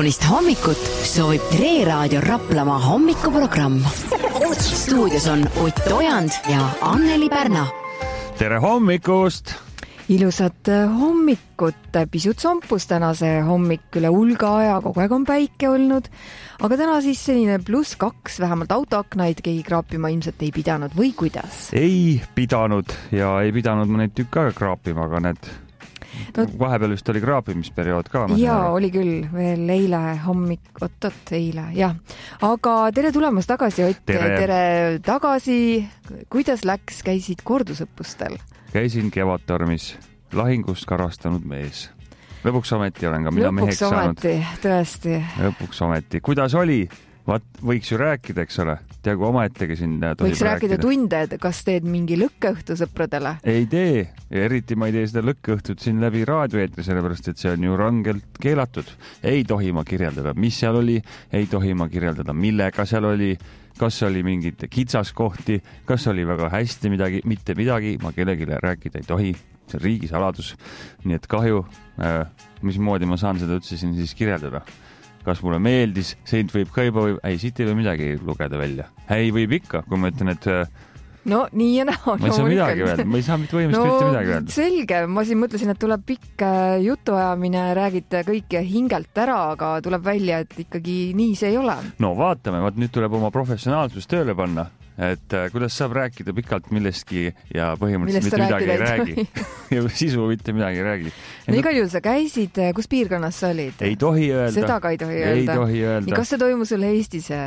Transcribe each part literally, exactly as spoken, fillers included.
kaunist hommikut soovib Tre Raadio Raplamaa hommikuprogramm. Stuudios on Ott Ojand ja Anneli Pärna. Tere hommikust! Ilusat hommikut, pisut sompus tänase hommik üle hulga aja, kogu aeg on päike olnud, aga täna siis selline pluss kaks, vähemalt autoaknaid keegi kraapima ilmselt ei pidanud või kuidas? Ei pidanud ja ei pidanud ma neid tükk aega kraapima, aga need no, vahepeal vist oli kraapimisperiood ka. Jaa, oli küll, veel eile hommik, oot-oot, eile, jah. Aga tere tulemast tagasi, Ott, tere, tere tagasi. Kuidas läks, käisid kordusõppustel? Käisin Kevadtormis, lahingust karastanud mees. Lõpuks ometi olen ka mina Lõpuks meheks saanud. Lõpuks ometi, tõesti. Lõpuks ometi. Kuidas oli? Vaat, võiks ju rääkida, eks ole. Tea, kui omaetegi siin tohib võiks rääkida tunde, kas teed mingi lõkkeõhtu sõpradele? Ei tee. Ja eriti ma ei tee seda lõkkeõhtut siin läbi raadioeetri, sellepärast, et see on ju rangelt keelatud. Ei tohi ma kirjeldada, mis seal oli. Ei tohi ma kirjeldada, millega seal oli. Kas oli mingid kitsaskohti, kas oli väga hästi midagi, mitte midagi, ma kellegile rääkida ei tohi, see on riigisaladus, nii et kahju, äh, mismoodi ma saan seda üldse siin siis kirjeldada. Kas mulle meeldis, seint võib ka juba, ei, siit ei või midagi lugeda välja. Ei, võib ikka, kui ma ütlen, et no nii ja näo. Ma ei saa midagi öelda, ma ei saa mitte võimist no, mitte midagi öelda. Selge, ma siin mõtlesin, et tuleb pikk jutuajamine, räägite kõike hingelt ära, aga tuleb välja, et ikkagi nii see ei ole. No vaatame, vaat nüüd tuleb oma professionaalsus tööle panna, et äh, kuidas saab rääkida pikalt millestki ja põhimõtteliselt mitte midagi ei räägi. Ja sisu mitte midagi ei räägi. No igal juhul sa käisid, kus piirkonnas sa olid? Ei tohi öelda. Seda ka ei tohi öelda. Ei tohi öelda. Ja kas see toimus sul Eesti see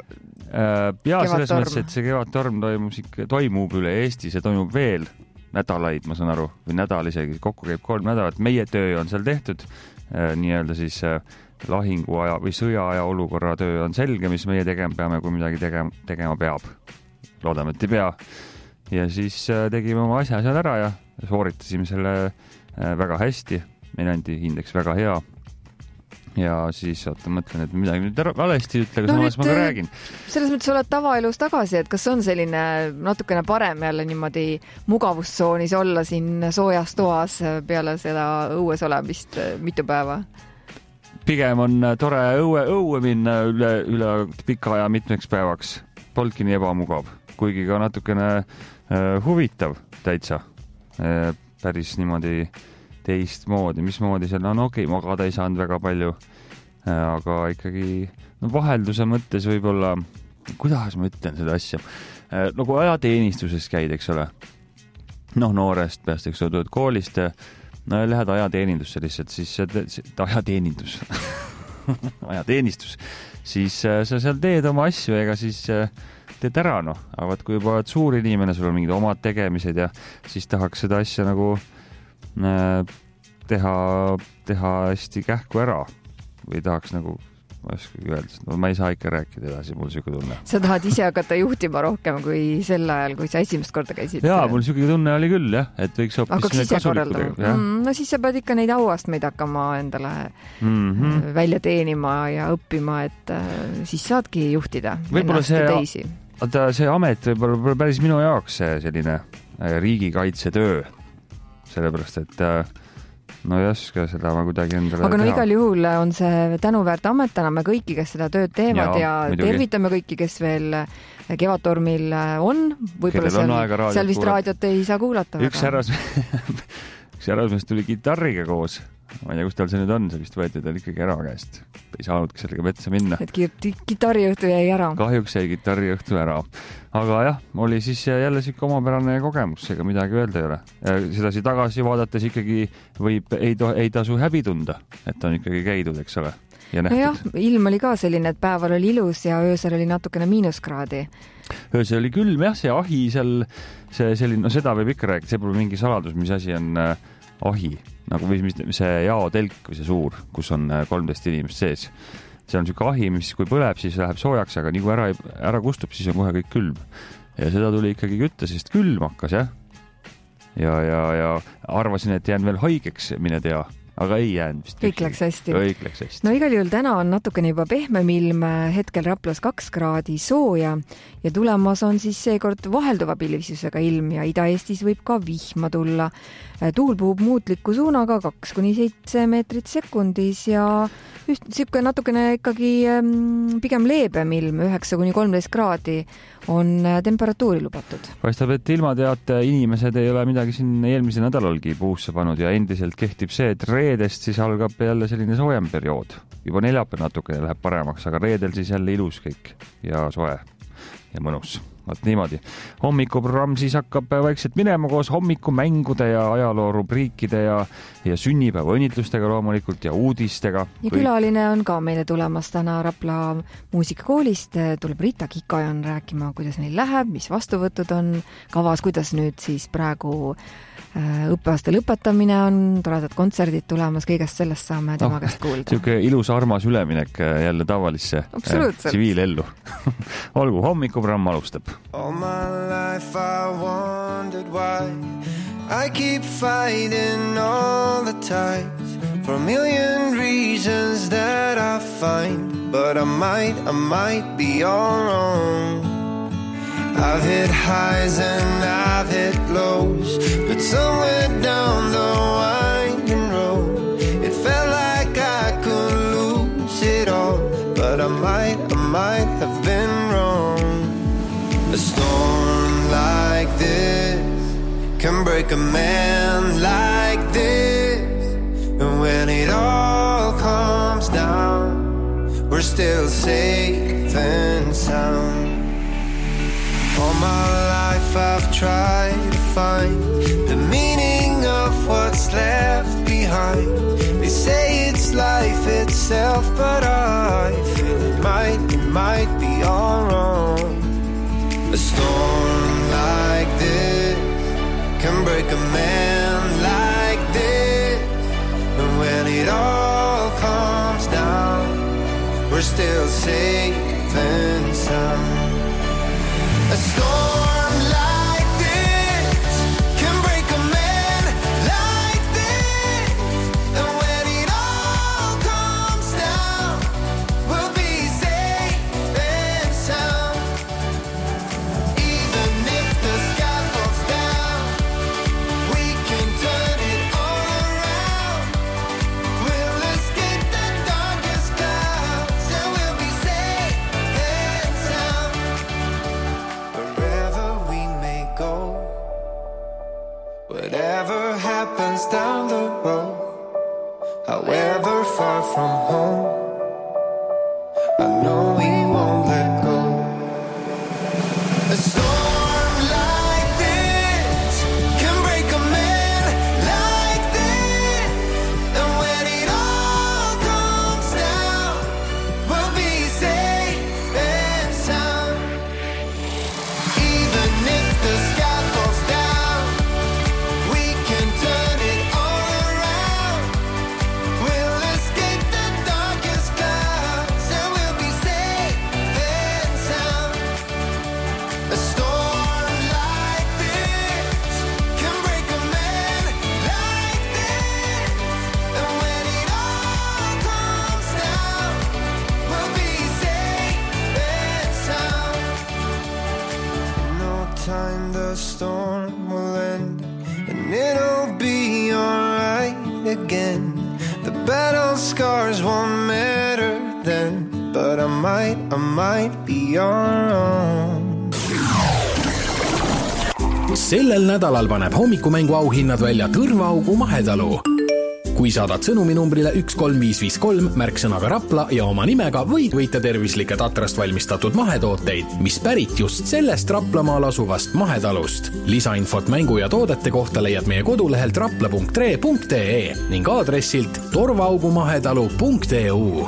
ja selles mõttes, et see Kevadtorm toimus ikka, toimub üle Eesti, see toimub veel nädalaid, ma saan aru, või nädal isegi, kokku käib kolm nädalat. Meie töö on seal tehtud, nii-öelda siis lahinguaja või sõjaaja olukorra töö on selge, mis meie tegema peame, kui midagi tegema, tegema peab. Loodame, et ei pea. Ja siis tegime oma asja seal ära ja sooritasime selle väga hästi. Meil anti hindeks väga hea. Ja siis oota, mõtlen, et midagi nüüd valesti ütle, aga no samas ma ka räägin. Selles mõttes oled tavaelus tagasi, et kas on selline natukene parem jälle niimoodi mugavustsoonis olla siin soojas toas peale seda õues olemist mitu päeva? Pigem on tore õue, õue minna üle, üle pika aja mitmeks päevaks. Polki nii ebamugav, kuigi ka natukene äh, huvitav täitsa. Äh, päris niimoodi teist moodi, mis moodi seal, no okei, okay, magada ei saanud väga palju, äh, aga ikkagi no, vahelduse mõttes võib-olla, kuidas ma ütlen seda asja, äh, nagu ajateenistuses käid, eks ole. Noh, noorest peast, eks ole, koolist ja no ja lähed ajateenindusse lihtsalt, siis ajateenindus, ajateenistus, siis sa seal teed oma asju, ega siis teed ära, noh. Aga kui juba oled suur inimene, sul on mingid omad tegemised ja siis tahaks seda asja nagu teha, teha hästi kähku ära või tahaks nagu ma ei öelda, no ma ei saa ikka rääkida edasi, mul siuke tunne. Sa tahad ise hakata juhtima rohkem kui sel ajal, kui sa esimest korda käisid? Jaa, mul siuke tunne oli küll, jah, et võiks hoopis kasulikku. Mm, no siis sa pead ikka neid auastmeid hakkama endale mm-hmm. välja teenima ja õppima, et siis saadki juhtida ennast see, teisi. Oota, see amet võib-olla päris minu jaoks selline riigikaitsetöö, sellepärast, et no ei oska seda ma kuidagi endale aga no teha. Igal juhul on see tänuväärt amet, täname kõiki, kes seda tööd teevad ja, ja tervitame kõiki, kes veel Kevadtormil on. Võib-olla seal, on seal vist kuulata. Raadiot ei saa kuulata. Üks härrasmees tuli kitarriga koos. Ma ei tea, kus tal see nüüd on, see vist võeti tal ikkagi ära käest. Ei saanudki sellega metsa minna. Et kitarriõhtu jäi ära. Kahjuks jäi kitarriõhtu ära. Aga jah, oli siis jälle siuke omapärane kogemus, ega midagi öelda ei ole. Sedasi tagasi vaadates ikkagi võib, ei, to, ei tasu häbi tunda, et on ikkagi käidud, eks ole. Ja no jah, ilm oli ka selline, et päeval oli ilus ja öösel oli natukene miinuskraadi. Öösel oli külm, jah, see ahi seal, see selline, no seda võib ikka rääkida, see pole mingi saladus, mis asi on äh, ahi, nagu või see jaotelk või see suur, kus on kolmteist inimest sees. See on siuke ahi, mis kui põleb, siis läheb soojaks, aga nii kui ära, ära kustub, siis on kohe kõik külm. Ja seda tuli ikkagi kütta, sest külm hakkas, jah. Ja, ja, ja arvasin, et jään veel haigeks, mine tea. aga ei jäänud vist. Kõik läks hästi. Kõik läks hästi. No igal juhul täna on natukene juba pehmem ilm, hetkel Raplas kaks kraadi sooja ja tulemas on siis seekord vahelduva pilvisusega ilm ja Ida-Eestis võib ka vihma tulla. Tuul puhub muutliku suunaga kaks kuni seitse meetrit sekundis ja just siuke natukene ikkagi pigem leebem ilm, üheksa kuni kolmteist kraadi on temperatuuri lubatud. Paistab, et ilmateate inimesed ei ole midagi siin eelmise nädalalgi puusse pannud ja endiselt kehtib see, et reedest siis algab jälle selline soojem periood. Juba neljapäev natuke läheb paremaks, aga reedel siis jälle ilus kõik ja soe ja mõnus. Vaat niimoodi. Hommikuprogramm siis hakkab vaikselt minema koos hommikumängude ja ajaloo rubriikide ja, ja sünnipäeva õnnitlustega loomulikult ja uudistega. Ja külaline on ka meile tulemas täna Rapla muusikakoolist. Tuleb Rita Kikajan rääkima, kuidas neil läheb, mis vastuvõtud on kavas, kuidas nüüd siis praegu õppeaasta lõpetamine on, toredad kontserdid tulemas, kõigest sellest saame tema käest kuulda. Siuke ilus armas üleminek jälle tavalisse tsiviilellu. Olgu, hommikuprogramm alustab. All my life I wondered why I keep fighting all the tides for a million reasons that I find, but I might, I might be all wrong. I've hit highs and I've hit lows, but somewhere down the winding road it felt like I could lose it all, but I might, I might have been wrong. A storm like this can break a man like this, and when it all comes down we're still safe and sound. All my life I've tried to find the meaning of what's left behind. They say it's life itself, but I feel it might, it might be all wrong. A storm like this can break a man like this, and when it all comes down we're still safe and sound. A storm like this can break a man like this, and when it all comes down we'll be safe and sound. Even if the sky falls down we can turn it all around. We'll escape the darkest clouds and we'll be safe and sound. Wherever we may go, whatever happens down the road, however far from home, I know we won't let go. A storm like this can break a man like this, and when it all comes down we'll be safe and sound. Even if the sky falls down we can turn it all around. We'll escape the darkest clouds and we'll be safe and sound. A storm like this can break a man like this, and when it all comes down we'll be safe and sound. No time the storm will end and it'll be alright again. The battle scars won't matter then, but I might, I might be wrong. Sellel nädalal paneb hommikumängu auhinnad välja Tõrvaaugu Mahetalu. Kui saadad sõnumi numbrile üks kolm viis viis kolm märksõnaga Rapla ja oma nimega võid võita tervislikke tatrast valmistatud mahetooteid, mis pärit just sellest Raplamaal asuvast mahetalust. Lisainfot mängu ja toodete kohta leiad meie kodulehelt rapla punkt re punkt ee ning aadressilt torvaugumahetalu punkt eu.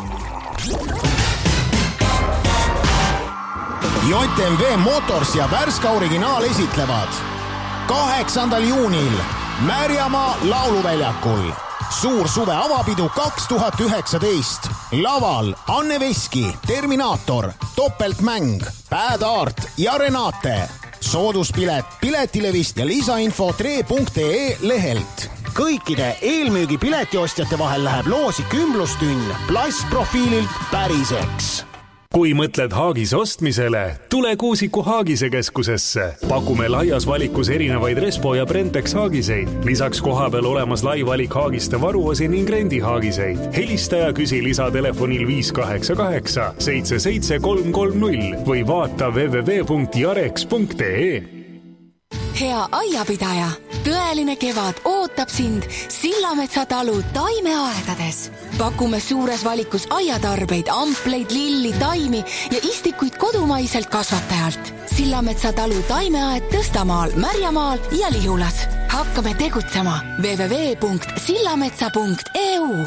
J M W Motors ja Värska Originaal esitlevad kaheksandal juunil Märjamaa lauluväljakul suur suve avapidu kaks tuhat üheksateist. Laval Anne Veski, Terminaator, Topeltmäng, Bad Art ja Renate. Sooduspilet Piletilevist ja lisainfo tre punkt ee lehelt. kõikide eelmüügi piletiostjate vahel läheb loosi kümblustünn plastprofiililt päriseks. Kui mõtled Haagis ostmisele, tule Kuusiku Haagise keskusesse. Pakume laias valikus erinevaid Respo ja Brentex haagiseid. Lisaks koha peal olemas lai valik haagiste varuosi ning rendi haagiseid. Helista ja küsi lisatelefonil viis kaheksa kaheksa seitse seitse kolm kolm null või vaata w w w punkt jareks punkt e e. Hea aiapidaja, tõeline kevad ootab sind Sillametsa talu taimeaedades. Pakume suures valikus aiatarbeid, ampleid, lilli, taimi ja istikuid kodumaiselt kasvatajalt. Sillametsa talu taimeaed Tõstamaal, Märjamaal ja Lihulas. Hakkame tegutsema w w w punkt sillametsa punkt e u.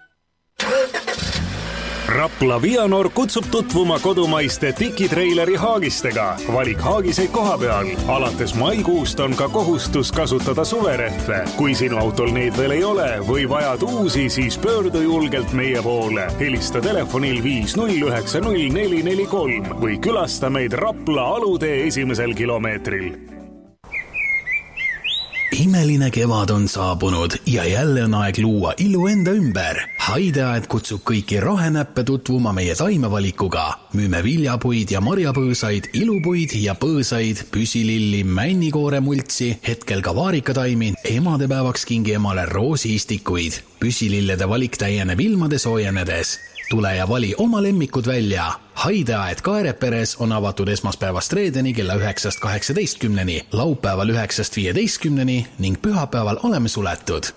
Rapla Vianor kutsub tutvuma kodumaiste tikitreileri haagistega. Valik haagiseid koha peal. Alates maikuust on ka kohustus kasutada suverehve. Kui sinu autol neid veel ei ole või vajad uusi, siis pöördu julgelt meie poole. Helista telefonil viis null üheksa null neli neli kolm või külasta meid Rapla alutee esimesel kilomeetril. Imeline kevad on saabunud ja jälle on aeg luua ilu enda ümber. Haideaed kutsub kõiki rohenäppe tutvuma meie taimevalikuga. Müüme viljapuid ja marjapõõsaid, ilupuid ja põõsaid, püsililli, männikoore multsi, hetkel ka vaarikataimi, emadepäevaks kingi emale roosiistikuid. Püsilillede valik täieneb ilmade soojenedes. Tule ja vali oma lemmikud välja. Haideaed Kaereperes on avatud esmaspäevast reedeni kella üheksast kaheksateistkümneni, laupäeval üheksast viieteistkümneni ning pühapäeval oleme suletud.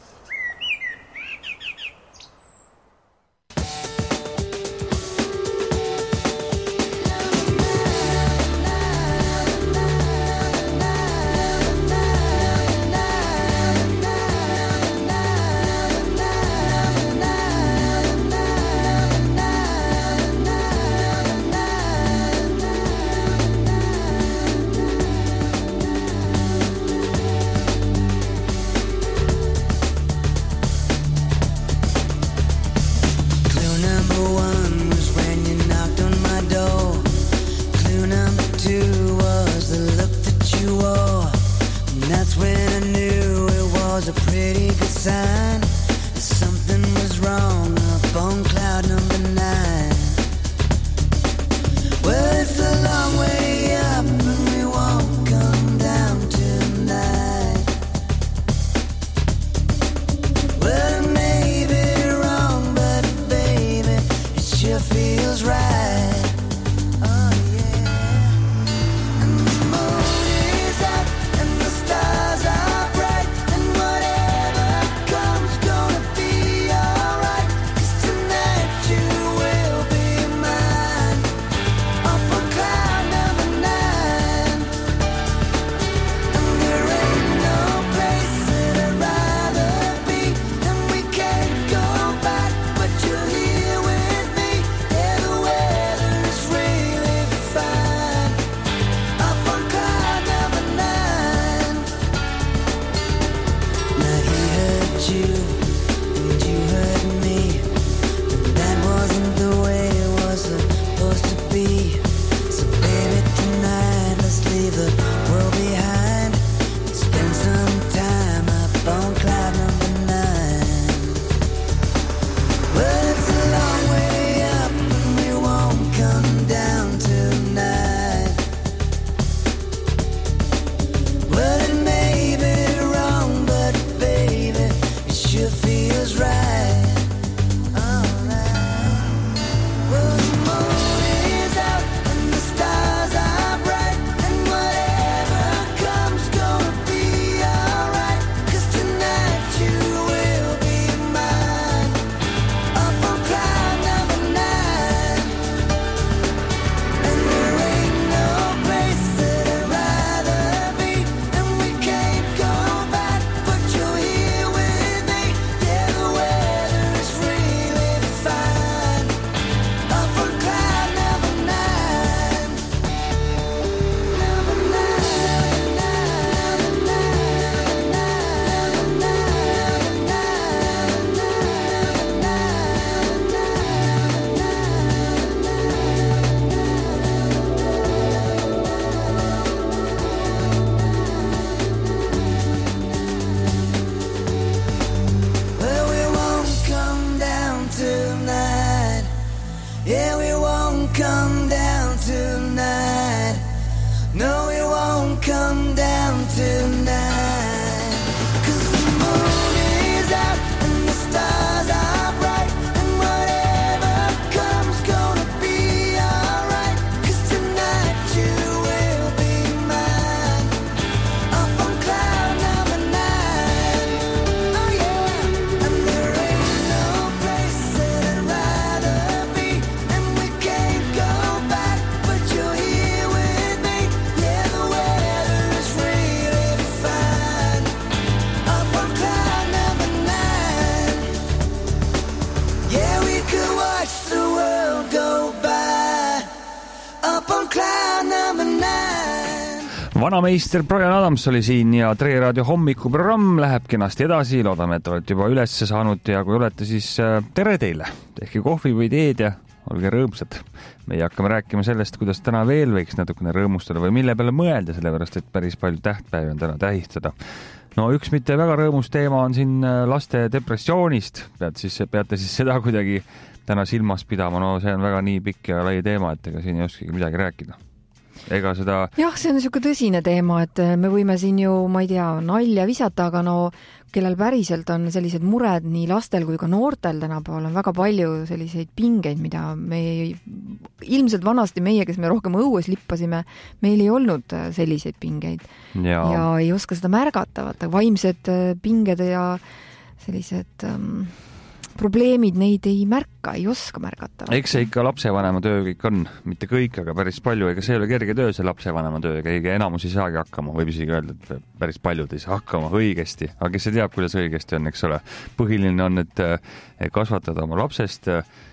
vanameister Brian Adams oli siin ja Tre Raadio hommikuprogramm läheb kenasti edasi. Loodame, et olete juba üles saanud ja kui olete, siis tere teile. Tehke kohvi või teed ja olge rõõmsad. Meie hakkame rääkima sellest, kuidas täna veel võiks natukene rõõmustada või mille peale mõelda, sellepärast et päris palju tähtpäevi on täna tähistada. No üks mitte väga rõõmus teema on siin laste depressioonist. Pead siis, peate siis seda kuidagi täna silmas pidama. No see on väga nii pikk ja lai teema, et ega siin ei oskagi midagi rääkida. Ega seda... Jah, see on niisugune tõsine teema, et me võime siin ju, ma ei tea, nalja visata, aga no kellel päriselt on sellised mured nii lastel kui ka noortel tänapäeval on väga palju selliseid pingeid, mida me ei, ilmselt vanasti meie, kes me rohkem õues lippasime, meil ei olnud selliseid pingeid ja, ja ei oska seda märgata, vaata, vaimsed pinged ja sellised ähm, probleemid, neid ei märka, ei oska märgata. Eks see ikka lapsevanema töö kõik on, mitte kõik, aga päris palju, ega see ei ole kerge töö, see lapsevanema töö, ega enamus ei saagi hakkama, võib isegi öelda, et päris paljud ei saa hakkama õigesti, aga kes see teab, kuidas õigesti on, eks ole. Põhiline on, et kasvatada oma lapsest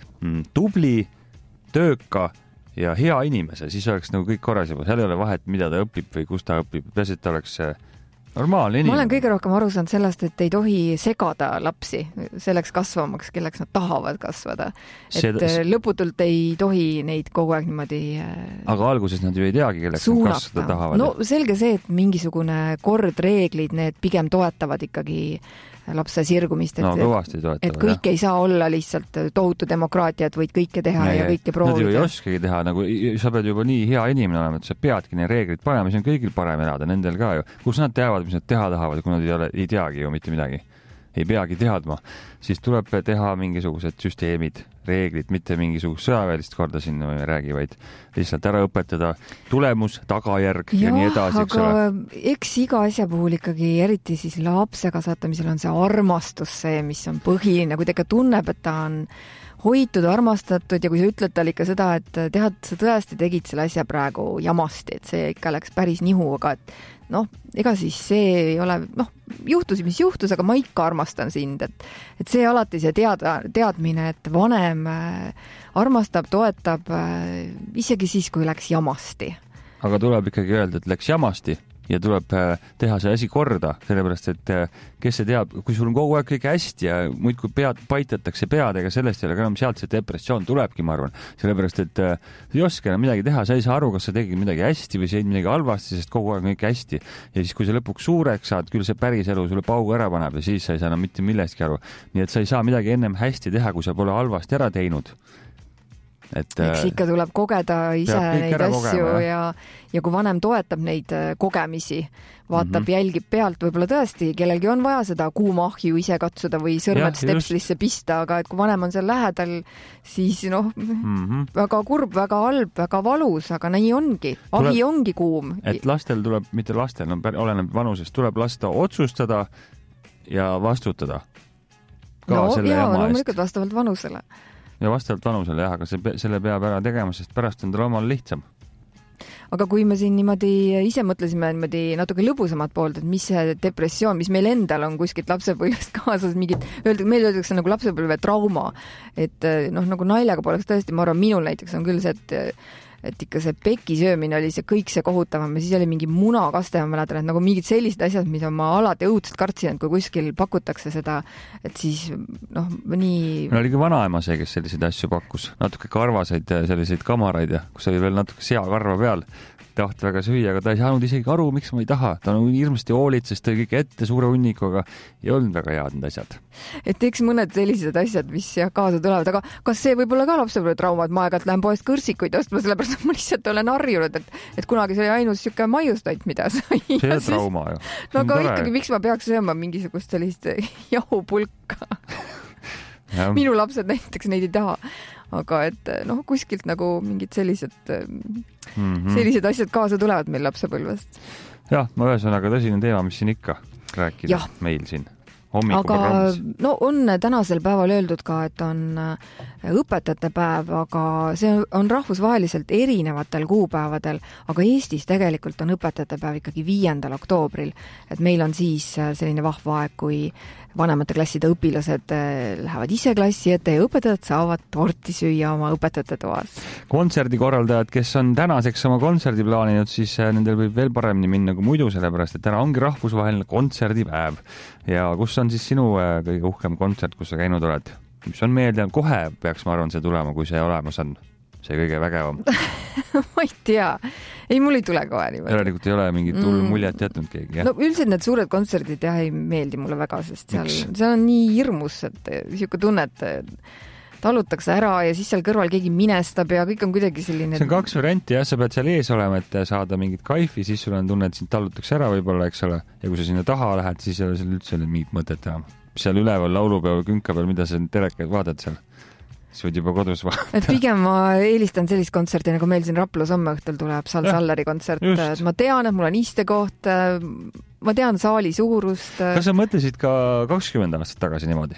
tubli, tööka ja hea inimese, siis oleks nagu kõik korras juba, seal ei ole vahet, mida ta õpib või kus ta õpib, peas, et ta oleks normaalne inimene. Ma olen kõige rohkem aru saanud sellest, et ei tohi segada lapsi selleks kasvamaks, kelleks nad tahavad kasvada. Et Seda... lõputult ei tohi neid kogu aeg niimoodi aga alguses nad ju ei teagi, kelleks suunata. Nad kasvada tahavad. No selge see, et mingisugune kord, reeglid, need pigem toetavad ikkagi lapse sirgumist, et, no, toetavad, et kõik jah. Ei saa olla lihtsalt tohutu demokraatia, et võid kõike teha ja, ja kõike proovida. Nad ju ei oskagi teha, nagu sa pead juba nii hea inimene olema, et sa peadki need reeglid panema, siis on kõigil parem elada, nendel ka ju. Kus nad teavad, mis nad teha tahavad, kui nad ei, ole, ei teagi ju mitte midagi. Ei peagi teadma. Siis tuleb teha mingisugused süsteemid, reeglid, mitte mingisugust sõjaväelist korda sinna me ei räägi, vaid lihtsalt ära õpetada tulemus, tagajärg ja, ja nii edasi. Aga eks iga asja puhul ikkagi, eriti siis lapse kasvatamisel on see armastus see, mis on põhiline, kui ta ikka tunneb, et ta on hoitud, armastatud ja kui sa ütled tal ikka seda, et tead, sa tõesti tegid selle asja praegu jamasti, et see ikka läks päris nihu, aga et noh, ega siis see ei ole, noh, juhtus, mis juhtus, aga ma ikka armastan sind, et, et see alati see teada, teadmine, et vanem armastab, toetab isegi siis, kui läks jamasti. Aga tuleb ikkagi öelda, et läks jamasti ja tuleb teha see asi korda, sellepärast, et kes see teab, kui sul on kogu aeg kõik hästi ja muid kui pead paitatakse peadega, sellest ei ole enam sealt see depressioon tulebki, ma arvan, sellepärast, et ei oska enam midagi teha, sa ei saa aru, kas sa tegid midagi hästi või sa tegid midagi halvasti, sest kogu aeg on kõik hästi. Ja siis, kui sa lõpuks suureks saad, küll see päris elu sulle paugu ära paneb ja siis sa ei saa enam mitte millestki aru. Nii et sa ei saa midagi ennem hästi teha, kui sa pole halvasti ära teinud. Et, eks ikka tuleb kogeda ise neid asju kogema, ja, ja kui vanem toetab neid kogemisi, vaatab, mm -hmm. jälgib pealt, võib-olla tõesti, kellelgi on vaja seda kuuma ahju ise katsuda või sõrmed stepslisse pista, aga et kui vanem on seal lähedal, siis noh, mm -hmm. väga kurb, väga halb, väga valus, aga nii ongi. Ahi tuleb, ongi kuum. Et lastel tuleb, mitte lastel, no, oleneb vanusest, tuleb lasta otsustada ja vastutada. Ka no selle jaa, loomulikult vastavalt vanusele. Ja vastavalt vanusele, jah, aga see, selle peab ära tegema, sest pärast on tal omal lihtsam. Aga kui me siin niimoodi ise mõtlesime niimoodi natuke lõbusamat poolt, et mis see depressioon, mis meil endal on kuskilt lapsepõlvest kaasas, mingid, meil öeldakse nagu lapsepõlve trauma, et noh, nagu naljaga poleks tõesti, ma arvan, minul näiteks on küll see, et et ikka see peki söömine oli see kõik see kohutavam ja siis oli mingi munakaste, ma mäletan, et nagu mingid sellised asjad, mida ma alati õudselt kartsin, et kui kuskil pakutakse seda, et siis noh, nii... Meil oli ka vanaema see, kes selliseid asju pakkus, natuke karvaseid selliseid kamaraid ja kus oli veel natuke seakarva peal, taht väga süüa, aga ta ei saanud isegi aru, miks ma ei taha. Ta on hirmasti hoolitses, tõi kõik ette suure hunnikuga ja olnud väga head need asjad. Et eks mõned sellised asjad, mis jah, kaasa tulevad, aga kas see võib olla ka lapsepõlve trauma, et ma aeg-ajalt lähen poest kõrsikuid ostma, sellepärast et ma lihtsalt olen harjunud, et, et kunagi see oli ainus siuke maiustoit, mida sai. See on trauma ju. No aga ikkagi, miks ma peaks sööma mingisugust sellist jahupulka? Minu lapsed näiteks neid ei taha. Aga et noh, kuskilt nagu mingid sellised, mm-hmm. sellised asjad kaasa tulevad meil lapsepõlvest. Jah, ma ühesõnaga tõsine teema, mis siin ikka rääkida ja. Meil siin. Aga no on tänasel päeval öeldud ka, et on õpetajate päev, aga see on rahvusvaheliselt erinevatel kuupäevadel, aga Eestis tegelikult on õpetajate päev ikkagi viiendal oktoobril, et meil on siis selline vahva aeg, kui vanemate klasside õpilased lähevad ise klassi ette ja õpetajad saavad torti süüa oma õpetajate toas. Kontserdikorraldajad, kes on tänaseks oma kontserdi plaaninud, siis nendel võib veel paremini minna kui muidu, sellepärast et täna ongi rahvusvaheline kontserdipäev. Ja kus on siis sinu kõige uhkem kontsert, kus sa käinud oled? Mis on meelde, kohe peaks ma arvan see tulema, kui see olemas on. See kõige vägevam. Ma ei tea. Ei, mul ei tule kohe niimoodi. Järelikult ei ole mingit hullu muljet jätnud keegi, jah? No üldiselt need suured kontserdid jah, ei meeldi mulle väga, sest seal, seal on nii hirmus, et siuke tunne, et talutakse ära ja siis seal kõrval keegi minestab ja kõik on kuidagi selline... See on kaks varianti, jah, sa pead seal ees olema, et saada mingit kaifi, siis sul on tunne, et sind talutakse ära võib-olla, eks ole, ja kui sa sinna taha lähed, siis ei ole seal üldse mingit mõtet enam. Seal üleval laulupäeva künka peal, mida sa telekaid vaatad seal? Siis võid juba kodus vaadata. Et pigem ma eelistan sellist kontserti, nagu meil siin Raplas homme õhtul tuleb Sal Salleri kontsert. Et ma tean, et mul on istekoht, ma tean saali suurust. Kas sa mõtlesid ka kakskümmend aastat tagasi niimoodi?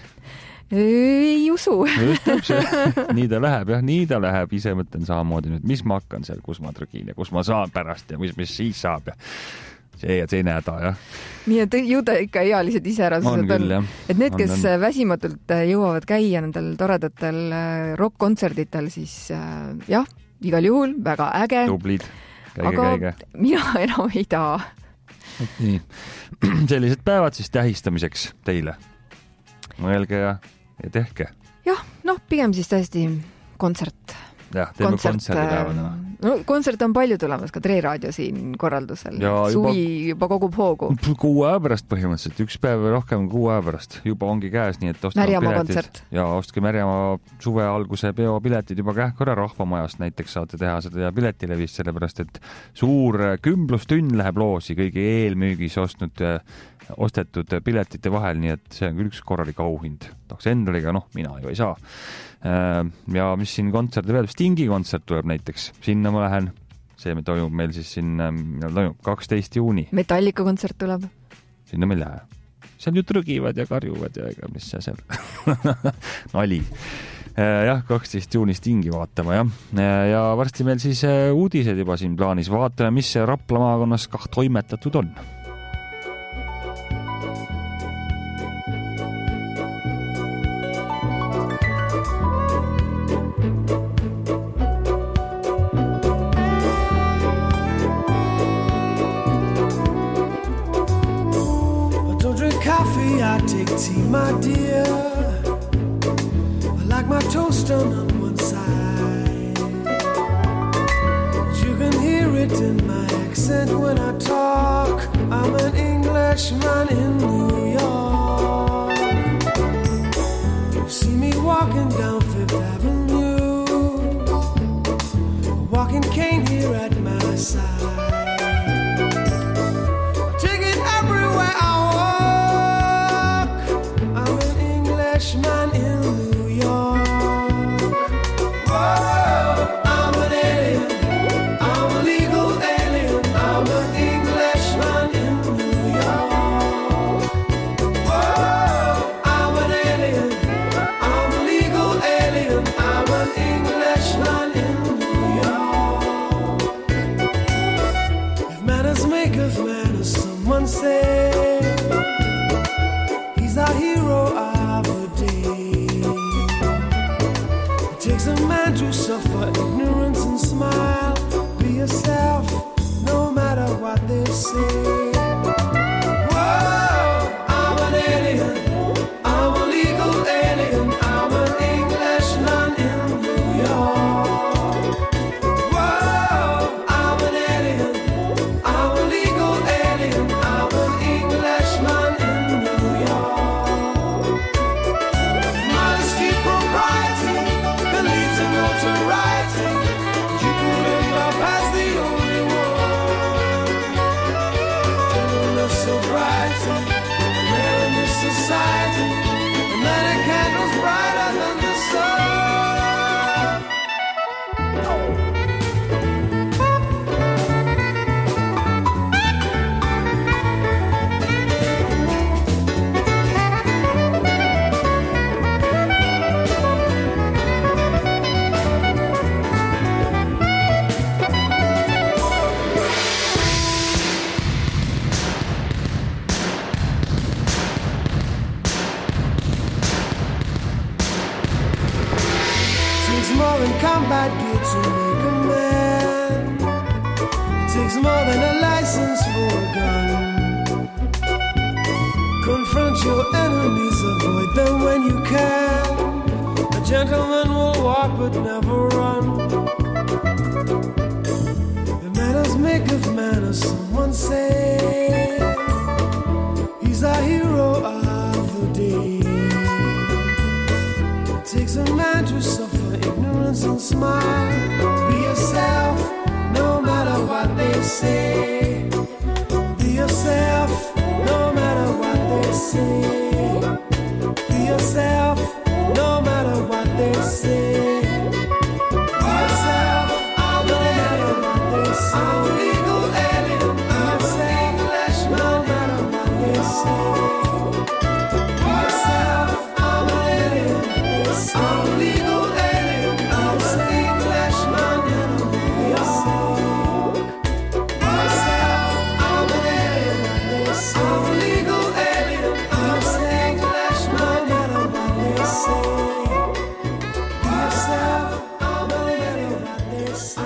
Ei usu. Nii ta läheb, jah, nii ta läheb. Ise mõtlen samamoodi nüüd, mis ma hakkan seal, kus ma trügin ja kus ma saan pärast ja mis, mis siis saab ja see ja teine häda, jah. Nii, et ju ta ikka ealised iseärasused on. Küll, et need, kes on, on. väsimatult jõuavad käia nendel toredatel rock-kontserditel, siis jah, igal juhul väga äge. Tublid, käige, aga käige. Mina enam ei taha. Et nii. Sellised päevad siis tähistamiseks teile. Mõelge ja, ja tehke. Jah, noh, pigem siis tõesti kontsert. Jah, teeme kontserdipäeva täna. No, kontsert on palju tulemas, ka Tre Raadio siin korraldusel. Ja suvi juba, juba kogub hoogu. Kuu aja pärast põhimõtteliselt, üks päev rohkem kuu aja pärast. Juba ongi käes, nii et ostke Märjamaa kontsert. Ja ostke Märjamaa suve alguse peo piletid juba kähkõra Rahvamajast näiteks saate teha seda ja piletilevist, sellepärast et suur kümblustünn läheb loosi kõigi eelmüügis ostnud, ostetud piletite vahel, nii et see on küll üks korralik auhind. Tahaks endaliga, noh, mina ju ei saa. Ja mis siin kontserdi veel, Stingi kontsert tuleb näiteks, sinna ma lähen, see toimub meil siis siin toimub kaksteist juuni. Metallika kontsert tuleb? Sinna me ei lähe. Seal ju trügivad ja karjuvad ja ega mis see seal nali. Jah, kaksteist juuni Stingi vaatama, jah. Ja varsti meil siis uudised juba siin plaanis. Vaatame, mis see Rapla maakonnas kah toimetatud on. Tea, my dear, I like my toast on one side. You can hear it in my accent when I talk. I'm an Englishman in New York. You see me walking down Fifth Avenue, a walking cane here at my side. Man in New York. Whoa, I'm an alien. I'm a legal alien. I'm an Englishman in New York. Whoa, I'm an alien. I'm a legal alien. I'm an Englishman in New York. If manners make of manners, someone say he's our hero. I takes a man to suffer ignorance and smile. Be yourself, no matter what they say. Whoa, I'm an alien. I'm a legal alien. I'm an Englishman in New York. Whoa, I'm an alien. I'm a legal alien. I'm an Englishman in New York. Modesty, propriety, leads to notoriety. You can live love as the only one. Gentleness, sobriety, rare in this society. And then a candle's brighter than the sun. combat gear to make a man. It takes more than a license for a gun. Confront your enemies, avoid them when you can. A gentleman will walk but never run. The manners make of manners, someone say. He's a hero of the day. It takes a man to suffer ignorance and smile. Be yourself, no matter what they say. Be yourself, no matter what they say. Be yourself, no matter what they say. Be yourself, no matter what they say. I'm a legal alien. I'm a English, no matter what they say. Be yourself, I'm an alien. I'm a legal alien. I'm a English, no matter what they say. Be yourself, I'm an alien. I'm a legal alien. I'm a English, no matter what they say. Be yourself, I'm an alien. They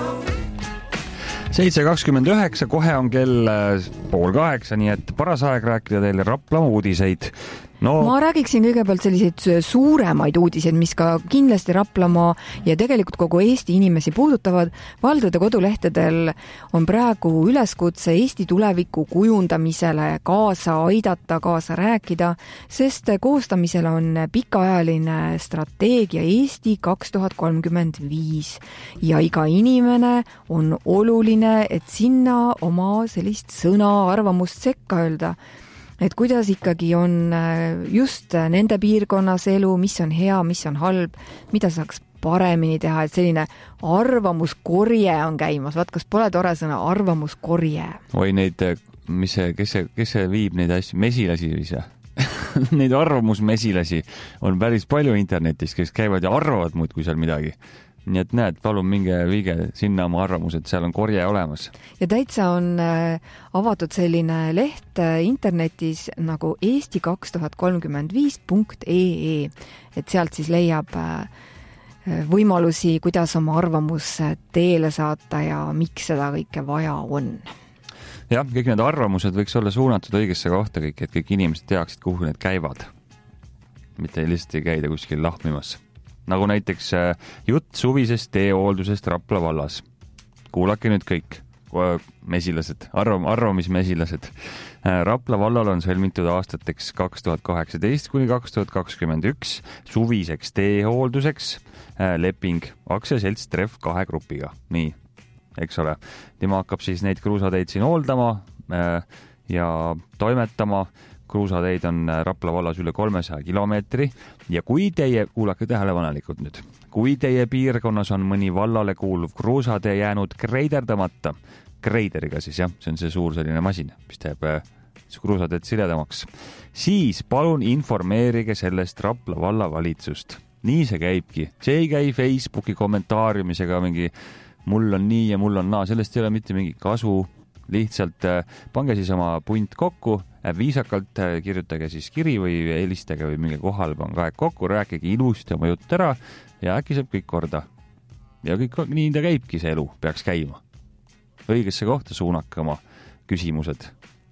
say. seitse kakskümmend üheksa, kohe on kell pool kaheksa, nii et paras aeg rääkida teile Raplamaa uudiseid. No, ma räägiksin kõigepealt selliseid suuremaid uudiseid, mis ka kindlasti Raplamaa ja tegelikult kogu Eesti inimesi puudutavad. Valdade kodulehtedel on praegu üleskutse Eesti tuleviku kujundamisele kaasa aidata, kaasa rääkida, sest koostamisel on pikaajaline strateegia Eesti kaks tuhat kolmkümmend viis ja iga inimene on oluline, et sinna oma sellist sõna, arvamust sekka öelda. Et kuidas ikkagi on just nende piirkonnas elu, mis on hea, mis on halb, mida saaks paremini teha, et selline arvamuskorje on käimas. Vaat, kas pole tore sõna arvamuskorje? Oi, neid, mis see, kes see, kes see viib neid asju? Mesilasi või see? Neid arvamusmesilasi on päris palju internetis, kes käivad ja arvavad muud kui seal midagi. Nii et näed, palun minge viige sinna oma arvamused, seal on korje olemas. Ja täitsa on avatud selline leht internetis nagu eesti kaks tuhat kolmkümmend viis punkt ee, et sealt siis leiab võimalusi, kuidas oma arvamus teele saata ja miks seda kõike vaja on. Jah, kõik need arvamused võiks olla suunatud õigesse kohta kõik, et kõik inimesed teaksid, kuhu need käivad. Mitte lihtsalt ei käida kuskil lahmimas. Nagu näiteks jutt suvisest teehooldusest Rapla vallas. Kuulake nüüd kõik mesilased, arvam, arvamismesilased. Rapla vallal on sõlmitud aastateks kaks tuhat kaheksateist kuni kaks tuhat kakskümmend üks suviseks teehoolduseks leping aktsiaselts Tref kahe grupiga. Nii, eks ole. Tema hakkab siis neid kruusateid siin hooldama ja toimetama. Kruusateid on Rapla vallas üle kolmesaja kilomeetri ja kui teie, kuulake tähelepanelikult nüüd, kui teie piirkonnas on mõni vallale kuuluv kruusatee jäänud kreiderdamata, kreideriga siis jah, see on see suur selline masin, mis teeb kruusateed siledamaks, siis palun informeerige sellest Rapla valla valitsust. Nii see käibki. See ei käi Facebooki kommentaariumisega mingi mul on nii ja mul on naa, sellest ei ole mitte mingi kasu. Lihtsalt pange siis oma punt kokku, viisakalt kirjutage siis kiri või helistage või mingi kohal pange aeg kokku, rääkige ilusti oma jutt ära ja äkki saab kõik korda. Ja kõik nii ta käibki, see elu peaks käima. Õigesse kohta suunake oma küsimused.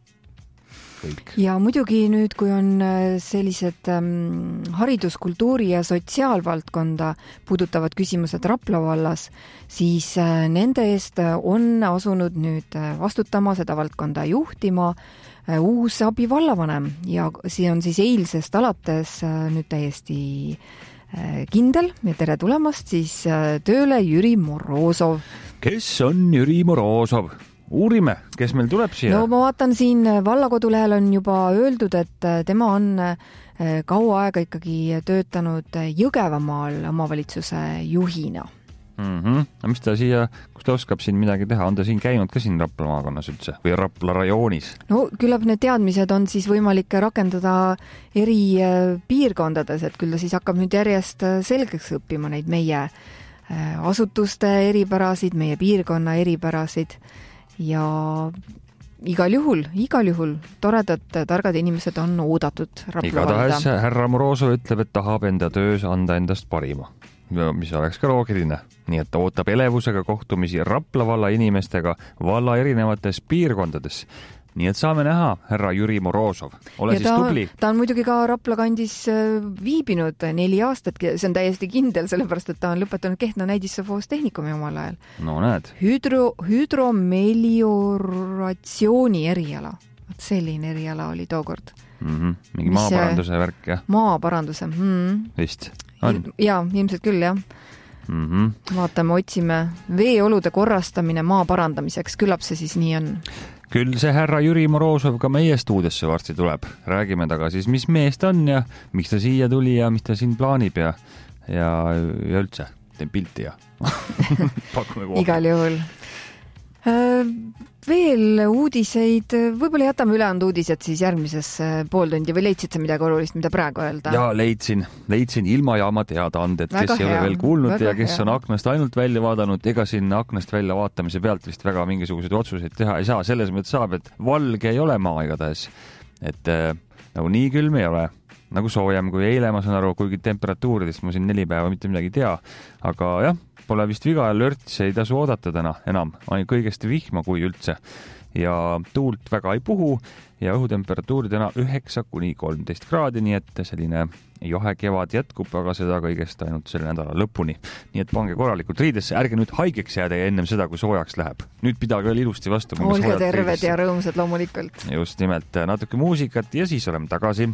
Kõik. Ja muidugi nüüd, kui on sellised ähm, hariduskultuuri ja sotsiaalvaldkonda puudutavad küsimused Rapla vallas, siis äh, nende eest on asunud nüüd vastutama seda valdkonda juhtima äh, uus abivallavanem ja see on siis eilsest alates äh, nüüd täiesti äh, kindel ja tere tulemast siis äh, tööle Jüri Morozov. Kes on Jüri Morozov? Uurime, kes meil tuleb siia? No ma vaatan siin vallakodulehel on juba öeldud, et tema on kaua aega ikkagi töötanud Jõgevamaal omavalitsuse juhina. Mm-hmm. Mis ta siia, kus ta oskab siin midagi teha? On ta siin käinud ka siin Rapla maakonnas üldse või Rapla rajoonis? No küllap need teadmised on siis võimalik rakendada eri piirkondades, et küll ta siis hakkab nüüd järjest selgeks õppima neid meie asutuste eripärasid, meie piirkonna eripärasid. Ja igal juhul, igal juhul toredad, targad inimesed on oodatud Rapla valda. Igatahes härra Morozov ütleb, et tahab enda töös anda endast parima. mis oleks ka loogiline. Nii et ootab elevusega kohtumisi Rapla valla inimestega valla erinevates piirkondades. Nii et saame näha, härra Jüri Morozov. Ole ja siis ta, tubli. Ta on muidugi ka Rapla kandis viibinud neli aastat, see on täiesti kindel, sellepärast, et ta on lõpetanud Kehtna näidissofoos tehnikumi omal ajal. No näed. Hüdro, hüdromelioratsiooni eriala. Selline eriala oli tookord. Mm-hmm. Mingi mis maaparanduse värk, jah? Maaparanduse. Mm. Vist. On? Jaa, ilmselt küll, jah. Mm-hmm. Vaatame, otsime veeolude korrastamine maa parandamiseks. Küllap see siis nii on. Küll see härra Jüri Morozov ka meie stuudiosse varsti tuleb. Räägime taga siis, mis meest on ja miks ta siia tuli ja mis ta siin plaanib ja, ja, ja üldse teen pilti ja pakume kohe. Igal juhul. Veel uudiseid, võib-olla jätame ülejäänud uudised siis järgmises pooltundi või leidsid sa midagi olulist, mida praegu öelda? Ja leidsin, leidsin ilmajaama teadaanded, kes ei ole veel kuulnud väga ja kes hea. On aknast ainult välja vaadanud, ega siin aknast välja vaatamise pealt vist väga mingisuguseid otsuseid teha ei saa, selles mõttes saab, et valge ei ole maa igatahes, et äh, nagu nii külm ei ole, nagu soojem kui eile, ma saan aru, kuigi temperatuuridest ma siin neli päeva mitte midagi tea, aga jah, pole vist viga ja lörts ei tasu oodata täna enam, ainult kõigest vihma kui üldse ja tuult väga ei puhu ja õhutemperatuuri täna üheksa kuni kolmteist kraadi, nii et selline jahe kevad jätkub, aga seda kõigest ainult selle nädala lõpuni. Nii et pange korralikult riidesse, ärge nüüd haigeks jääda ennem seda, kui soojaks läheb. Nüüd pidage veel ilusti vastu. Olge terved ja rõõmsad loomulikult. Just nimelt, natuke muusikat ja siis oleme tagasi.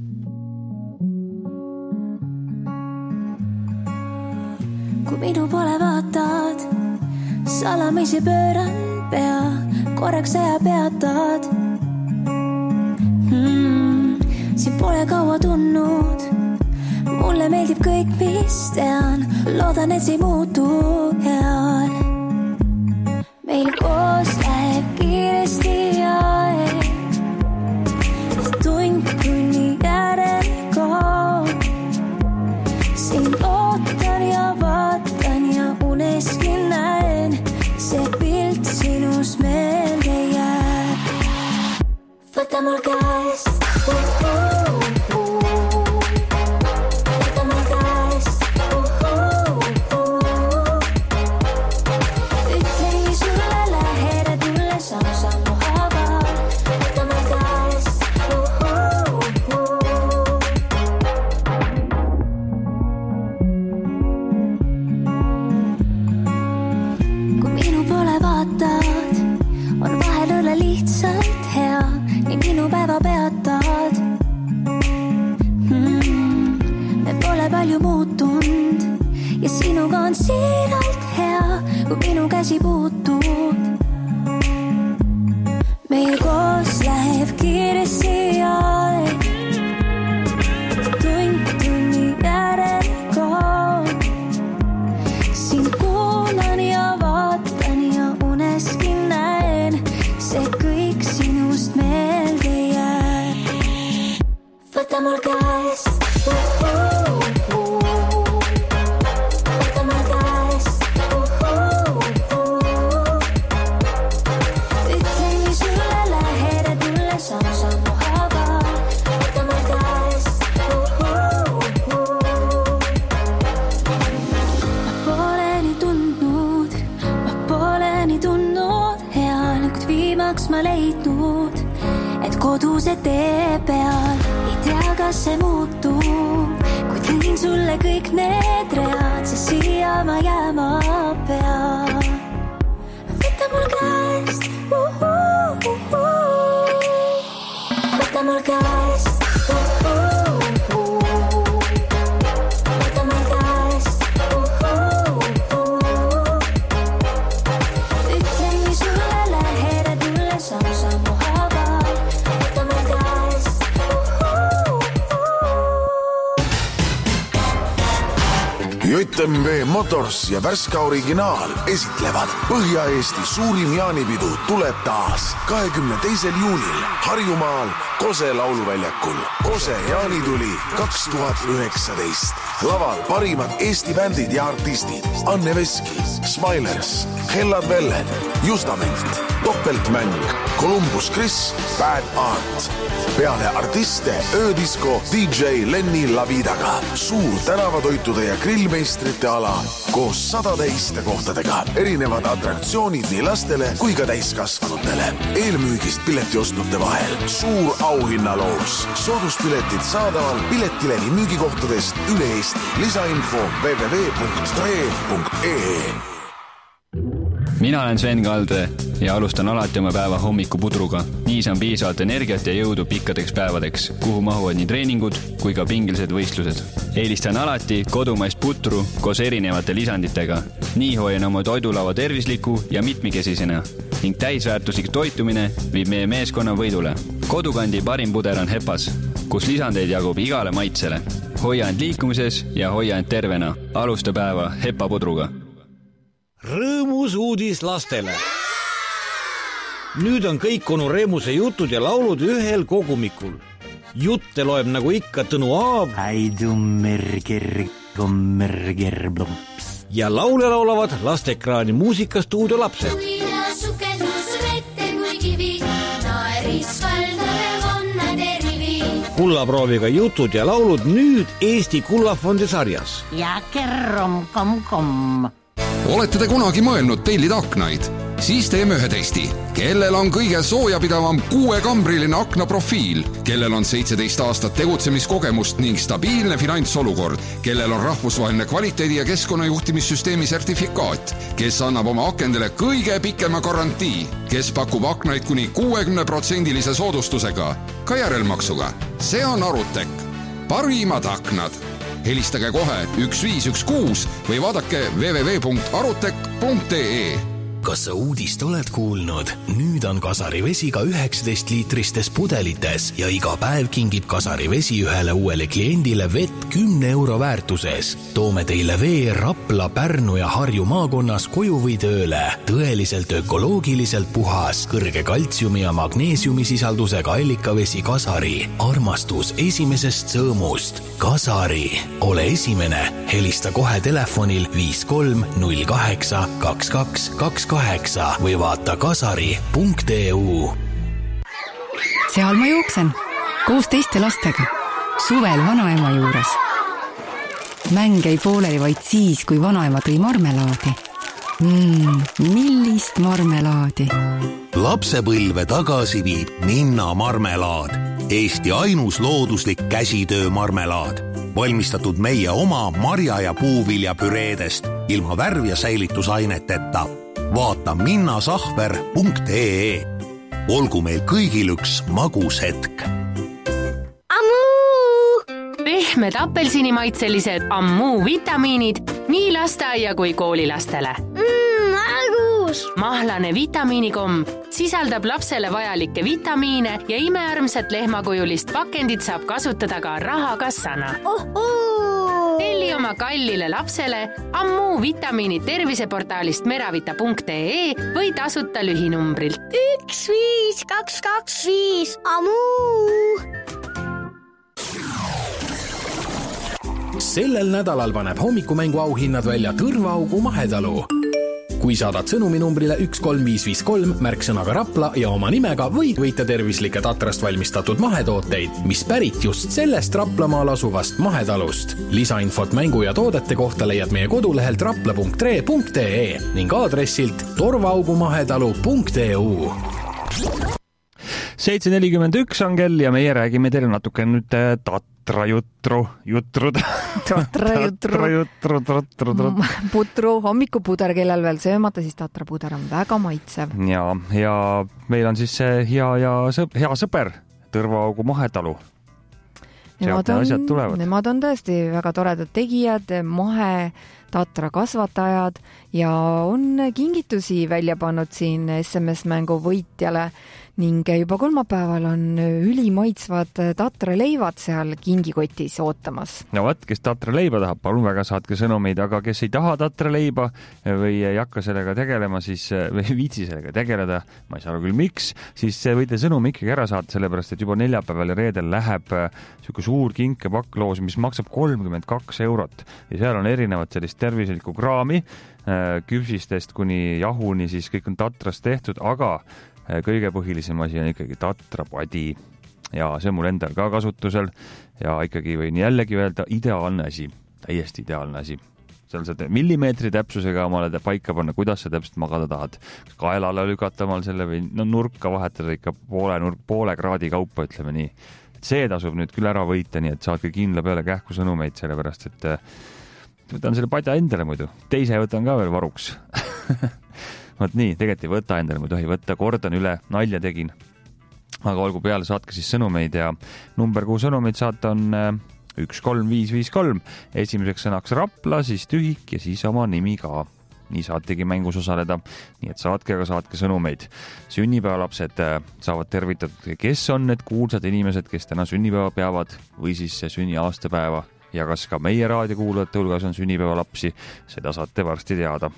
Kui minu pole vaatad, salamisi pööran pea, korraks aja peatad. Hmm, siin pole kaua tunnud, mulle meeldib kõik, mis tean, loodan, et see ei muutu heal. Meil koos läheb kiiresti aeg, tund tunni järel kaob, siin ootan ja vaatan ja uneski näen, see pilt sinus meelde jääb. Võta mul käest, uh, uh, uh. Võta mul käest, uh, uh, uh. Ütlen sulle läheda tulle sammu sammu haaval. Võta mul käest, uh, uh, uh. Kui minu pole vaatad, on vahel õlle lihtsalt hea, nii minu päeva peatad. Hmm, me pole palju muutunud ja sinuga on siiralt hea, kui minu käsi puutub. Meil koos läheb kiiresti aeg, tund tunni järel kaob. Siin kuulan ja vaatan ja uneski näen, see kõik sinust meelde jääb. Võta mul käest, uh, uh, uh. Võta mul käest, uh, uh, uh. Ütlen sulle läheda tulle sammu sammu haaval. Võta mul käest, uh, uh, uh. Ma pole nii tundnud, ma pole nii tundnud heal, kuid viimaks ma leidnud, et koduse tee peal ei tea, kas see muutub, kui teen sulle kõik need read, siis siia ma jääma pean. Võta mul käest, uh, uh, uh, uh. Võta mul käest, uh, uh, uh. Võta mul käest, uh, uh, uh. Ütlen sulle läheda tulle sammu sammu haaval. Võta mul käest, uh, uh, uh. J M W Motors ja Värska Originaal esitlevad Põhja-Eesti suurim jaanipidu tuleb taas kahekümne teisel juulil Harjumaal Kose lauluväljakul. Kose jaanituli kaks tuhat üheksateist. Laval parimad Eesti bändid ja artistid. Anne Veski, Smilers, Hellad Vellen, Justament, Doppeltmäng, Columbus Chris, Bad Art. Peale artiste öödisko D J Lenny Lavidaga. Suur tänavatoitude ja grillmeis meistrite ala koos sadade istekohtadega. Erinevad atraktsioonid nii lastele kui ka täiskasvanutele. Eelmüügist pileti ostnute vahel. Suur auhinnaloos. Sooduspiletid saadaval Piletilevi müügikohtadest üle Eesti. Lisainfo w w w punkt tre punkt e e. Mina olen Sven Kaldre ja alustan alati oma päeva hommikupudruga. Nii saan piisavalt energiat ja jõudu pikkadeks päevadeks, kuhu mahuvad nii treeningud kui ka pingilised võistlused. Eelistan alati kodumaist putru koos erinevate lisanditega. Nii hoian oma toidulava tervisliku ja mitmikesisena ning täisväärtuslik toitumine viib meie meeskonna võidule. Kodukandi parim puder on Hepas, kus lisandeid jagub igale maitsele. Hoia end liikumises ja hoia end tervena. Alusta päeva Hepa pudruga. Rõõmus uudis lastele. Nüüd on kõik onu Reemuse jutud ja laulud ühel kogumikul. Jutte loeb nagu ikka Tõnu Aab. Aidummerger, kommerger, blomps. Ja laule laulavad lasteekraani muusikastuudio lapsed. Tuina sukendus vette kui kivi, naeris valdave konna tervi. Kullaprooviga jutud ja laulud nüüd Eesti Kullafondi sarjas. Ja kerrom, kom, kom. Olete te kunagi mõelnud tellida aknaid? Siis teeme ühe testi. Kellel on kõige soojapidavam kuuekambriline aknaprofiil, kellel on seitseteist aastat tegutsemiskogemust ning stabiilne finantsolukord, kellel on rahvusvaheline kvaliteedi- ja keskkonnajuhtimissüsteemi sertifikaat, kes annab oma akendele kõige pikema garantii, kes pakub aknaid kuni kuuekümne protsendilise soodustusega, ka järelmaksuga. See on Arutek. Parimad aknad. Helistage kohe üks viis üks kuus või vaadake w w w punkt arutek punkt e e. Kas sa uudist oled kuulnud? Nüüd on Kasari vesi ka üheksateist liitristes pudelites ja iga päev kingib Kasari vesi ühele uuele kliendile vett kümne euro väärtuses. Toome teile vee Rapla, Pärnu ja Harju maakonnas koju või tööle. Tõeliselt ökoloogiliselt puhas, kõrge kaltsiumi ja magneesiumi sisaldusega allikavesi Kasari. Armastus esimesest sõõmust. Kasari. Ole esimene. Helista kohe telefonil viis kolm null kaheksa kaks kaks kaks kaheksa või vaata kasari punkt e u. Seal ma jooksen, koos teiste lastega, suvel vanaema juures. Mäng ei pooleli vaid siis, kui vanaema tõi marmelaadi. Mm, millist marmelaadi? Lapsepõlve tagasi viib Ninna marmelaad. Eesti ainus looduslik käsitöö marmelaad. Valmistatud meie oma marja- ja puuvilja püreedest ilma värv- ja säilitusaineteta. Vaata minnasahver punkt e e. Olgu meil kõigil üks magus hetk. Pehmed apelsinimaitselised Ammu vitamiinid nii lasteaia kui koolilastele. Mmm, algus! Mahlane vitamiinikomm sisaldab lapsele vajalikke vitamiine ja imearmsat lehmakujulist pakendit saab kasutada ka rahakassana. Oh, oh. Telli oma kallile lapsele Ammu vitamiinid terviseportaalist meravita punkt e e või tasuta lühinumbrilt. üks viis kaks kaks viis Ammu! Sellel nädalal paneb hommikumängu auhinnad välja Tõrvaaugu Mahetalu. Kui saadad sõnumi numbrile üks kolm viis viis kolm märksõnaga Rapla ja oma nimega või võite tervislike tatrast valmistatud mahetooteid, mis pärit just sellest Raplamaal asuvast Mahetalust. Lisainfot mängu ja toodete kohta leiad meie kodulehelt rapla punkt tre punkt e e ning aadressilt torvaugumahetalu punkt e u. seitse nelikümmend üks on kell ja meie räägime teile natuke nüüd Tatra jutru, jutrud. Tatra jutru. jutru, jutru, jutru. Putru, hommikupuder, kellel veel söömata, siis Tatra puder on väga maitsev. Ja, ja meil on siis see hea, ja sõp, hea sõber, Tõrvaaugu Mahetalu. Nemad on, nemad on tõesti väga toredad tegijad, mahe Tatra kasvatajad ja on kingitusi välja pannud siin S M S-mängu võitjale ning juba kolmapäeval on ülimaitsvad Tatra leivad seal kingikotis ootamas. No võt, kes Tatra leiba tahab, palun väga saatke sõnumeid, aga kes ei taha Tatra leiba või ei hakka sellega tegelema, siis või viitsi sellega tegeleda, ma ei saa küll miks, siis võite sõnumi ikkagi ära saada, sellepärast et juba neljapäeval ja reedel läheb selline suur kinkepakloos, mis maksab kolmkümmend kaks eurot ja seal on erinevad sellist tervislikku kraami, küpsistest kuni jahuni, siis kõik on Tatrast tehtud, aga kõige põhilisem asi on ikkagi Tatra padi ja see on mul endal ka kasutusel ja ikkagi võin jällegi öelda ideaalne asi, täiesti ideaalne asi. seal saad millimeetri täpsusega omale paika panna, kuidas sa täpselt magada tahad. Kaelale lükata omal selle või no, nurka vahetada ikka poole, nurk, poole kraadi kaupa, ütleme nii. See tasub nüüd küll ära võita, nii et saadki kindla peale kähku sõnumeid, sellepärast et võtan selle padja endale muidu. Teise võtan ka veel varuks. Võt nii, tegelikult ei võta endale, ma tohi võtta, kordan üle, nalja tegin. Aga olgu peale, saatke siis sõnumeid ja number kuhu sõnumeid saata on üks kolm viis viis kolm, esimeseks sõnaks Rapla, siis tühik ja siis oma nimi ka. Nii saategi mängus osaleda, nii et saatke, aga saatke sõnumeid. Sünnipäevalapsed saavad tervitatud, kes on need kuulsad inimesed, kes täna sünnipäeva peavad või siis sünni aastapäeva ja kas ka meie raadiokuulajate hulgas on sünnipäevalapsi, seda saate varsti teada.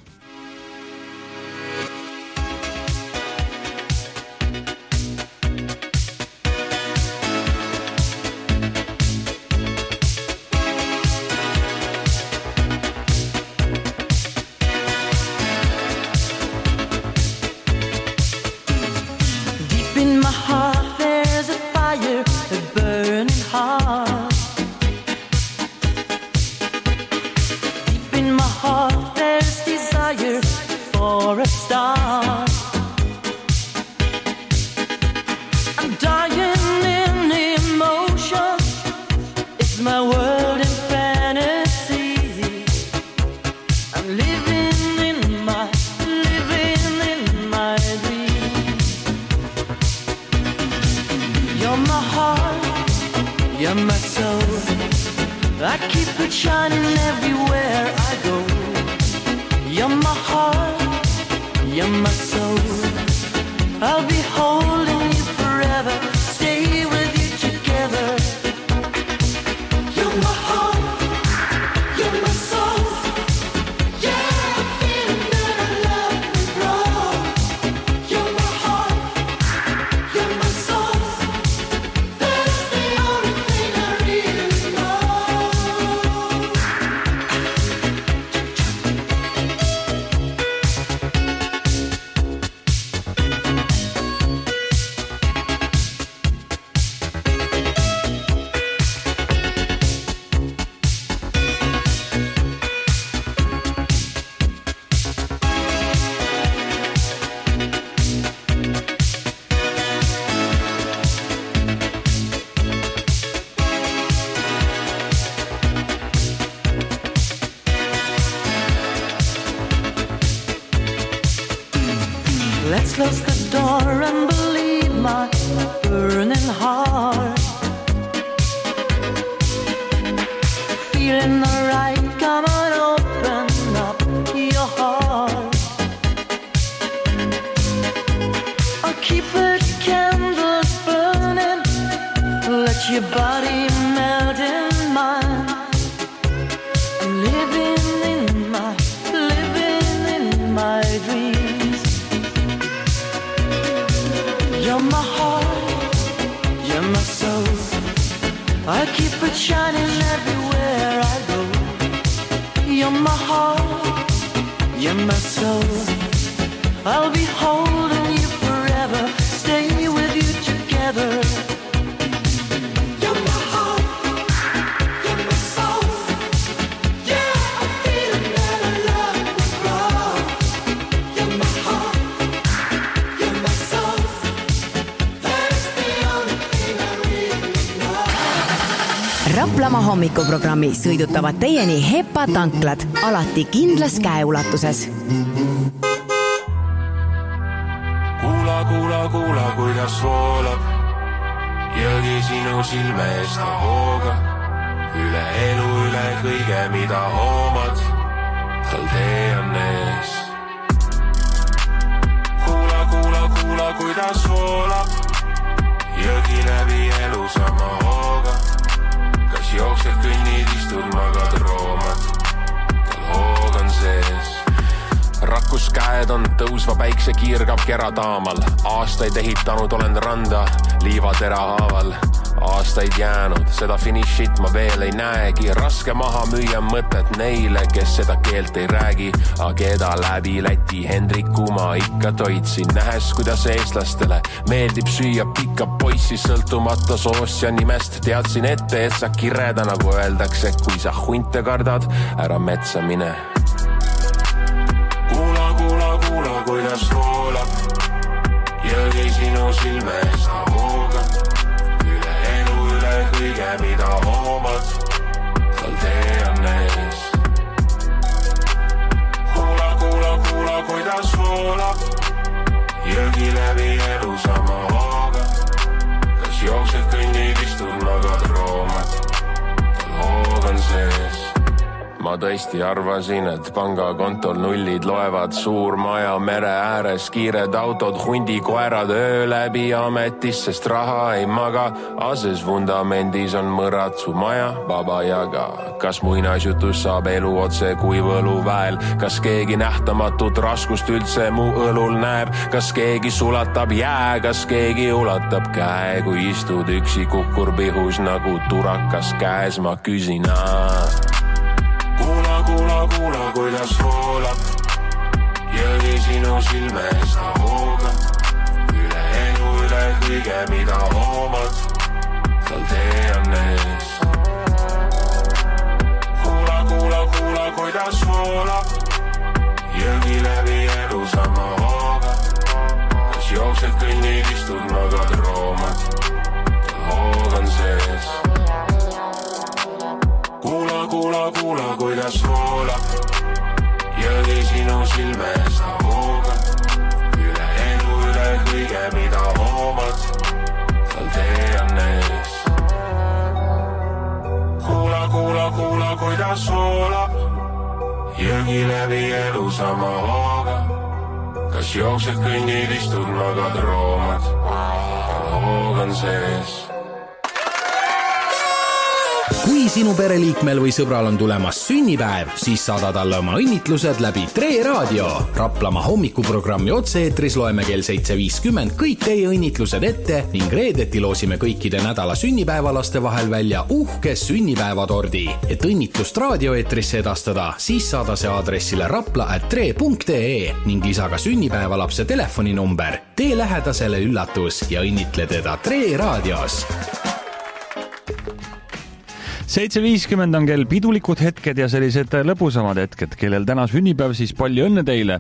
Let's close the door and believe my burning heart. Feeling alright, come on, open up your heart. I'll keep the candles burning, let your body melt in mine. I'm living in my, living in my dreams. You're my heart, you're my soul. I keep it shining everywhere I go. You're my heart, you're my soul. I'll be holding you forever, stay with you together. You're my heart, you're my soul. Yeah, I'm feeling that I love you, bro. You're my heart, you're my soul. Raplamaa hommikuprogrammi sõidutavad teieni Hepa tanklad, alati kindlas käeulatuses. Kuula, kuula, kuula, kuidas voolab jõgi sinu silme eest hooga. Üle elu, üle kõige, mida hoomad, tal tee on ees. Kuula, kuula, kuula, kuidas voolab jõgi läbi elu sama hooga. Kas jooksed, kõnnid, istud, magad, roomad, tal hoog on sees. Rakkus käes Tuuled on tõusva päikse kiirgav kera taamal. Aastaid ehitanud olen randa liivatera haaval. Aastaid jäänud, seda finišit ma veel ei näegi. Raske maha müüa mõtet neile, kes seda keelt ei räägi. Aga keda läbi Läti Hendriku ma ikka toitsin. Nähes, kuidas eestlastele meeldib süüa pikka poissi sõltumata soost ja nimest. Teadsin ette, et sa kireda nagu öeldakse. Kui sa hunte kardad, ära metsa mine. Kuula, kuula, kuula, kuidas voolab jõgi sinu silme eest hoogab. Üle elu, üle kõige, mida hoomad, tal tee on ees. Kuula, kuula, kuula, kuidas voolab jõgi läbi elu sama hooga. Kas jooksed kõnnid, istud, magad, roomad, tal hoog on sees. Ma tõesti arvasin, et pangakontol nullid loevad. Suur maja mere ääres, kiired autod, hundi koerad öö läbi ametis, sest raha ei maga. Ases vundamendis on mõrad su maja, baba jaga. Kas muinasjutus saab elu otse kui võlu väel? Kas keegi nähtamatut raskust üldse mu õlul näeb? Kas keegi sulatab jää? Kas keegi ulatab käe? Kui istud üksi kukkur pihus nagu turakas käes, ma küsin aa. Kuula, kuula, kuula, kuidas voolab jõgi sinu silme eest hoogab. Üle elu, üle kõige, mida hoomad, tal tee on ees. Kuula, kuula, kuula, kuidas voolab jõgi läbi elu sama hoogab. Kas jooksed kõnnid, istud, magad, roomad, tal hoog on sees. Kuula, kuula, kuula, kuidas voolab jõgi sinu silme eest hoogab. Üle elu, üle kõige, mida hoomad, tal tee on ees. Kuula, kuula, kuula, kuidas voolab jõgi läbi elu sama hoogab. Kas jooksed kõnnid, istud, magad, roomad, tal hoog on sees. Kui sinu pereliikmel või sõbral on tulemas sünnipäev, siis saada talle oma õnnitlused läbi Tre Raadio. Raplamaa hommikuprogrammi otse-eetris loeme kell seitse viiskümmend kõik teie õnnitlused ette ning reedeti loosime kõikide nädala sünnipäevalaste vahel välja uhke sünnipäevatordi. Et õnnitlust raadioeetrisse edastada, siis saada see aadressile rapla at tre punkt ee ning lisa ka sünnipäevalapse telefoninumber. Tee lähedasele üllatus ja õnnitle teda Tre Raadios. seitse viiskümmend on kell pidulikud hetked ja sellised lõbusamad hetked, kellel täna sünnipäev, siis palju õnne teile.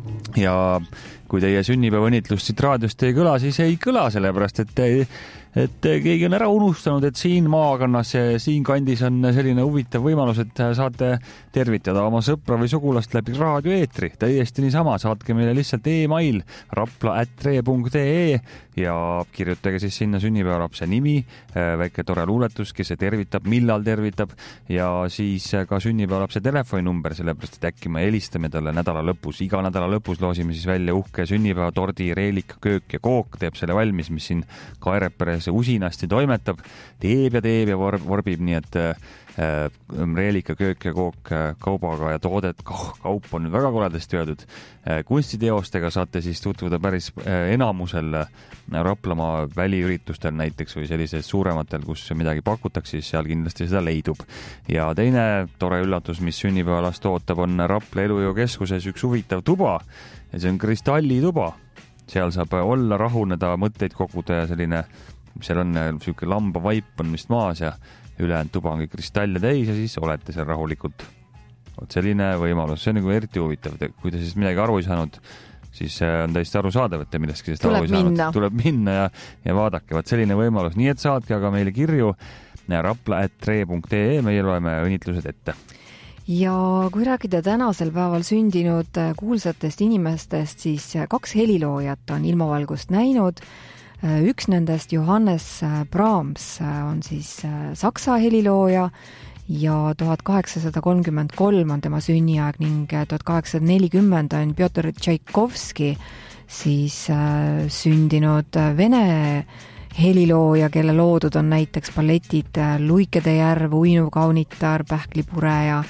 Ja kui teie sünnipäeva õnnitlust siit raadiost ei kõla, siis ei kõla, sellepärast et, et keegi on ära unustanud, et siin maakonnas ja siin kandis on selline huvitav võimalus, et saate tervitada oma sõpra või sugulast läbi raadioeetri. Täiesti niisama, saatke meile lihtsalt e-mail rapla at tre punkt ee ja kirjutage siis sinna sünnipäevalapse nimi, väike tore luuletus, kes see tervitab, millal tervitab ja siis ka sünnipäevalapse telefoninumber, sellepärast et äkki me helistame talle nädala lõpus. Iga nädala lõpus loosime siis välja uhke sünnipäevatordi, reelika, köök ja kook teeb selle valmis, mis siin Kaireperes usinasti toimetab, teeb ja teeb ja vorbib, nii et äh, reelika, köök ja kook kaubaga ja toodet, kaup on nüüd väga koledasti öeldud. Kunstiteostega saate siis tutvuda päris enamusel Raplamaa väliüritustel näiteks või sellised suurematel, kus midagi pakutakse, siis seal kindlasti seda leidub. Ja teine tore üllatus, mis sünnipäevalast ootab, on Rapla Elujõukeskuses üks huvitav tuba ja see on kristallituba. Seal saab olla, rahuneda, mõtteid koguda ja selline, seal on selline lambavaip on vist maas ja ülejäänud tuba ongi kristalle täis ja siis olete seal rahulikult. Oot selline võimalus, see on nagu eriti huvitav. Kui te siis midagi aru ei saanud, siis on täiesti aru saadav, et te midagi sellest aru ei saanud. Tuleb minna ja, ja vaadake. Vaat selline võimalus. Nii et saatke aga meile kirju rapla at tre punkt ee, meie loeme õnnitlused ette. Ja kui rääkida tänasel päeval sündinud kuulsatest inimestest, siis kaks heliloojat on ilmavalgust näinud. Üks nendest, Johannes Brahms, on siis saksa helilooja ja tuhat kaheksasada kolmkümmend kolm on tema sünniaeg ning tuhat kaheksasada nelikümmend on Pjotr Tšaikovski siis sündinud Vene helilooja, kelle loodud on näiteks balletid Luikede järv, Uinuv kaunitar, Pähklipure ja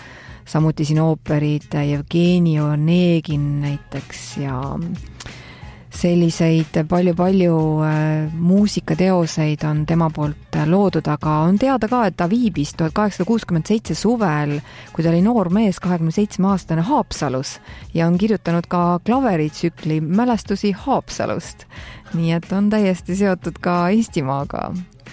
samuti siin ooperid Jevgeni Onegin näiteks ja selliseid palju-palju muusikateoseid on tema poolt loodud, aga on teada ka, et ta viibis tuhat kaheksasada kuuskümmend seitse suvel, kui ta oli noor mees, kahekümne seitsme aastane Haapsalus ja on kirjutanud ka klaveritsükli mälestusi Haapsalust. Nii et on täiesti seotud ka Eestimaaga.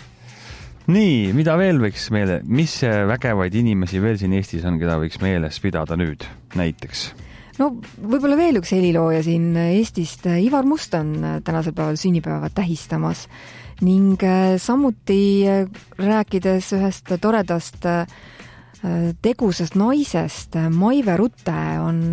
Nii, mida veel võiks meele, mis vägevaid inimesi veel siin Eestis on, keda võiks meeles pidada nüüd näiteks? No võib-olla veel üks helilooja siin Eestist, Ivar Must on tänasel päeval sünnipäeva tähistamas ning samuti rääkides ühest toredast tegusast naisest, Maive Rutte on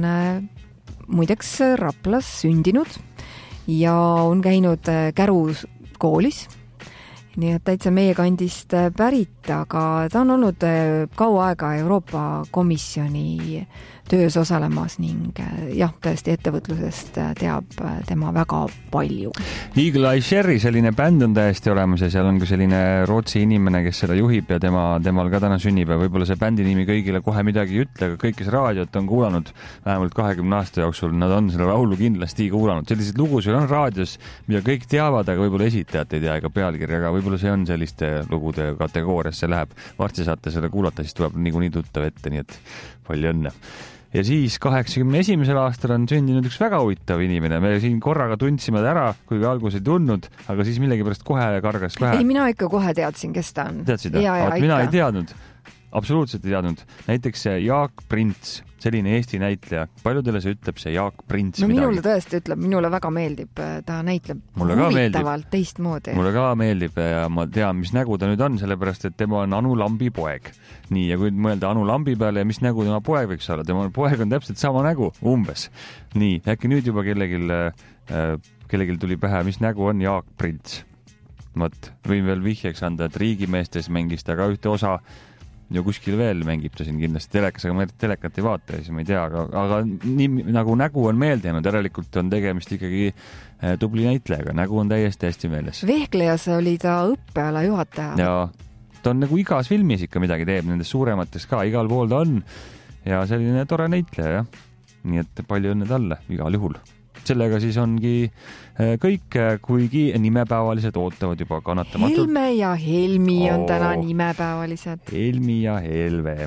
muideks Raplas sündinud ja on käinud Käru koolis. Nii et täitsa meie kandist pärit, aga ta on olnud kaua aega Euroopa Komisjoni töös osalemas ning jah, tõesti ettevõtlusest teab tema väga palju. Eagle Eye Cherry, selline bänd on täiesti olemas ja seal on ka selline Rootsi inimene, kes seda juhib ja tema, temal ka täna sünnipäev. Võib-olla see bändi nimi kõigile kohe midagi ei ütle, aga kõik, kes raadiot on kuulanud vähemalt kahekümne aasta jooksul, nad on selle laulu kindlasti kuulanud. Sellised lugusid on raadios, mida kõik teavad, aga võib-olla esitajat ei tea ega pealkirja, aga võib-olla see on selliste lugude kategooriasse läheb. Varsti saate selle kuulata, siis tuleb niikuinii tuttav ette, nii et palju õnne. Ja siis kaheksakümne esimesel aastal on sündinud üks väga huvitav inimene. Me siin korraga tundsime ta ära, kuigi algus ei tundnud, aga siis millegipärast kohe kargas pähe. Ei, mina ikka kohe teadsin, kes ta on. Teadsid, mina ei teadnud. Absoluutselt ei teadnud. Näiteks Jaak Prints, selline Eesti näitleja. Paljudele see ütleb see Jaak Prints no, midagi. Minule tõesti ütleb, minule väga meeldib. Ta näitleb mulle huvitavalt teistmoodi. Mulle ka meeldib ja ma tean, mis nägu ta nüüd on, sellepärast, et tema on Anu Lambi poeg. Nii, ja kui mõelda Anu Lambi peale ja mis nägu tema poeg võiks olla, tema poeg on täpselt sama nägu, umbes. Nii, äkki nüüd juba kellegil, kellegil tuli pähe, mis nägu on Jaak Prints. Mõt, võin veel vihjeks anda, et riigimeestes mängis ta ka ühte osa ja kuskil veel mängib ta siin kindlasti telekas, aga ma telekat ei vaata, siis ma ei tea, aga, aga nii, nagu nägu on meeldinud, järelikult on tegemist ikkagi tubli näitlejaga, nägu on täiesti hästi meeles. Vehklejas oli ta õppeala juhataja. Ja ta on nagu igas filmis ikka midagi teeb, nendes suuremates ka, igal pool ta on ja selline tore näitleja, jah. Nii et palju õnne talle, igal juhul. Sellega siis ongi kõik, kuigi nimepäevalised ootavad juba kannatamatult. Helme ja Helmi on oh, täna nimepäevalised. Helmi ja Helve.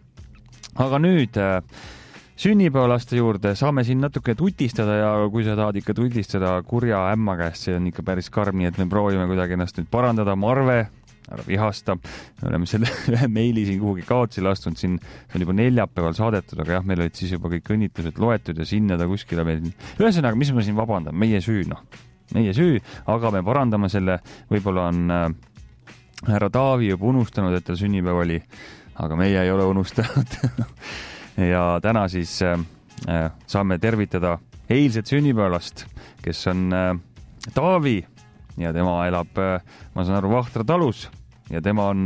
Aga nüüd sünnipäevalaste juurde saame siin natuke tutistada ja kui sa tahad ikka tutistada kurja ämma käest, see on ikka päris karm, nii et me proovime kuidagi ennast nüüd parandada. Marve, ära vihasta. Me oleme selle ühe meili siin kuhugi kaotsi lastunud, siin see on juba neljapäeval saadetud, aga jah, meil olid siis juba kõik õnnitlused loetud ja sinna ta kuskile meil. Ühesõnaga, mis ma siin vabandan, meie süü, noh, meie süü, aga me parandame selle, võib-olla on äh, härra Taavi juba unustanud, et tal sünnipäev oli, aga meie ei ole unustanud. ja täna siis äh, saame tervitada eilset sünnipäevast, kes on äh, Taavi ja tema elab, ma saan aru, Vahtra talus ja tema on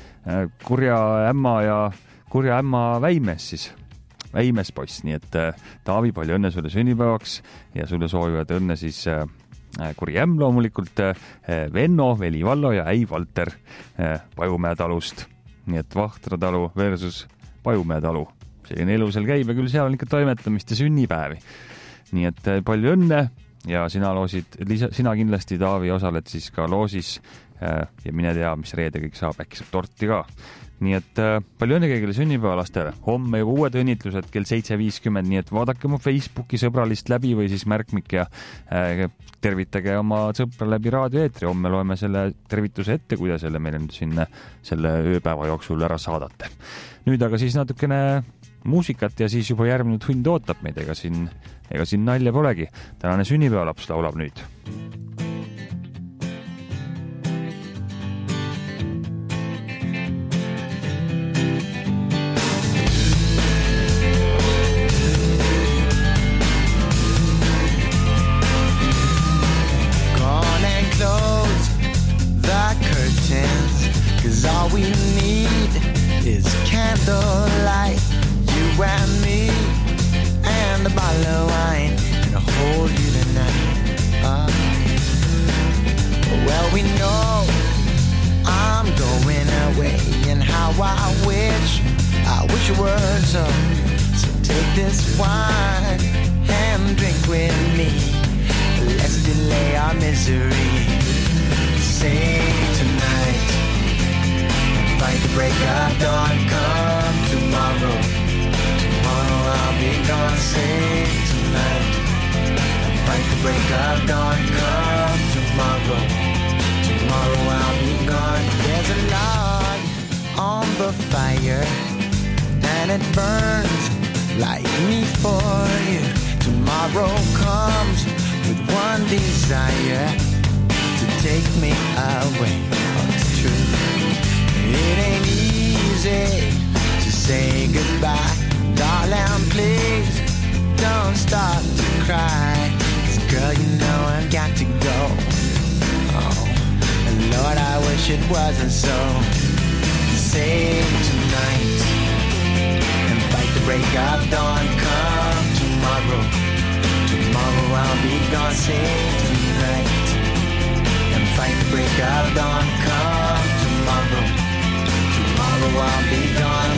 kurja ämma ja kurja ämma väimes siis, väimes poiss, nii et Taavi, palju õnne sulle sünnipäevaks ja sulle soovivad õnne siis kuri ämm loomulikult, Venno, Veli Vallo ja Äi Valter Pajumäe talust. Nii et Vahtra talu versus Pajumäe talu. Selline elu seal käib ja küll seal on ikka toimetamist ja sünnipäevi. Nii et palju õnne. Ja sina loosid, sina kindlasti, Taavi, osaled siis ka loosis ja mine tea, mis reede kõik saab, äkki saab torti ka. Nii et palju õnne kõigile sünnipäevalastele. Homme juba uued õnnitlused kell seitse viiskümmend, nii et vaadake oma Facebooki sõbralist läbi või siis märkmik ja tervitage oma sõpra läbi raadioeetri. Homme loeme selle tervituse ette, kui te selle meile nüüd sinna selle ööpäeva jooksul ära saadate. Nüüd aga siis natukene muusikat ja siis juba järgmine tund ootab meid, ega siin, ega siin nalja polegi. Tänane sünnipäevalaps laulab nüüd. Gone and close the curtains, 'cause all we need is candlelight. You and me and a bottle of wine and I'll hold you tonight. Uh, well, we know I'm going away, and how I wish, I wish you were so. this wine and drink with me. Let's delay our misery. Sing tonight and fight the break of dawn. Come tomorrow, tomorrow I'll be gone. Sing tonight and fight the break of dawn. Come tomorrow, tomorrow I'll be gone. There's a log on the fire and it burns like me for you. Tomorrow comes with one desire to take me away. Oh, it's true. It ain't easy to say goodbye. Darling, please don't start to cry. 'Cause girl, you know I've got to go. Oh, and Lord, I wish it wasn't so. Save tonight and fight the break of dawn. Come tomorrow, tomorrow I'll be gone. Save tonight and fight the break of dawn. Come tomorrow, tomorrow I'll be gone.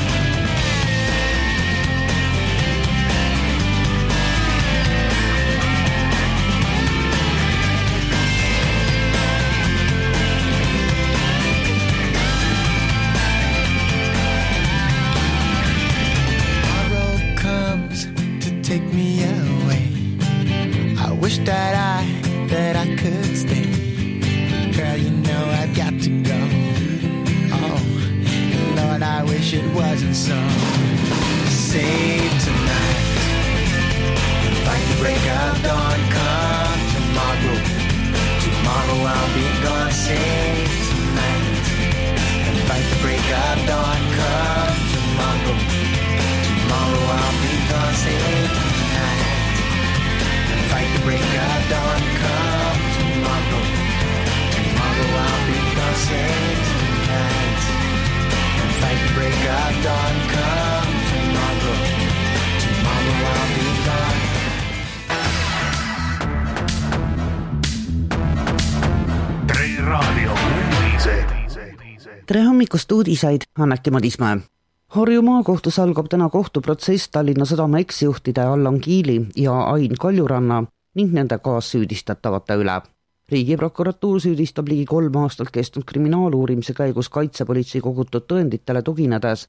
Take me away. I wish that I, that I could stay. Girl, you know I've got to go. Oh, Lord, I wish it wasn't so. Save tonight and fight the break of dawn. Come tomorrow, tomorrow I'll be gone. Save tonight and fight the break of dawn. Come tomorrow, tomorrow I'll be gone. Save tonight and fight the break of dawn. Come tomorrow, tomorrow I'll be gone. Save tonight and fight the break of dawn. Come tomorrow, tomorrow I'll be gone. Tre Raadio uudised. Tere hommikust uudisaid, Anneki Madismäe. Harju maakohtus algab täna kohtuprotsess Tallinna Sadama eksjuhtide Allan Kiili ja Ain Kaljuranna ning nende kaassüüdistatavate üle. Riigiprokuratuur süüdistab ligi kolm aastat kestnud kriminaaluurimise käigus kaitsepolitsei kogutud tõenditele tuginedes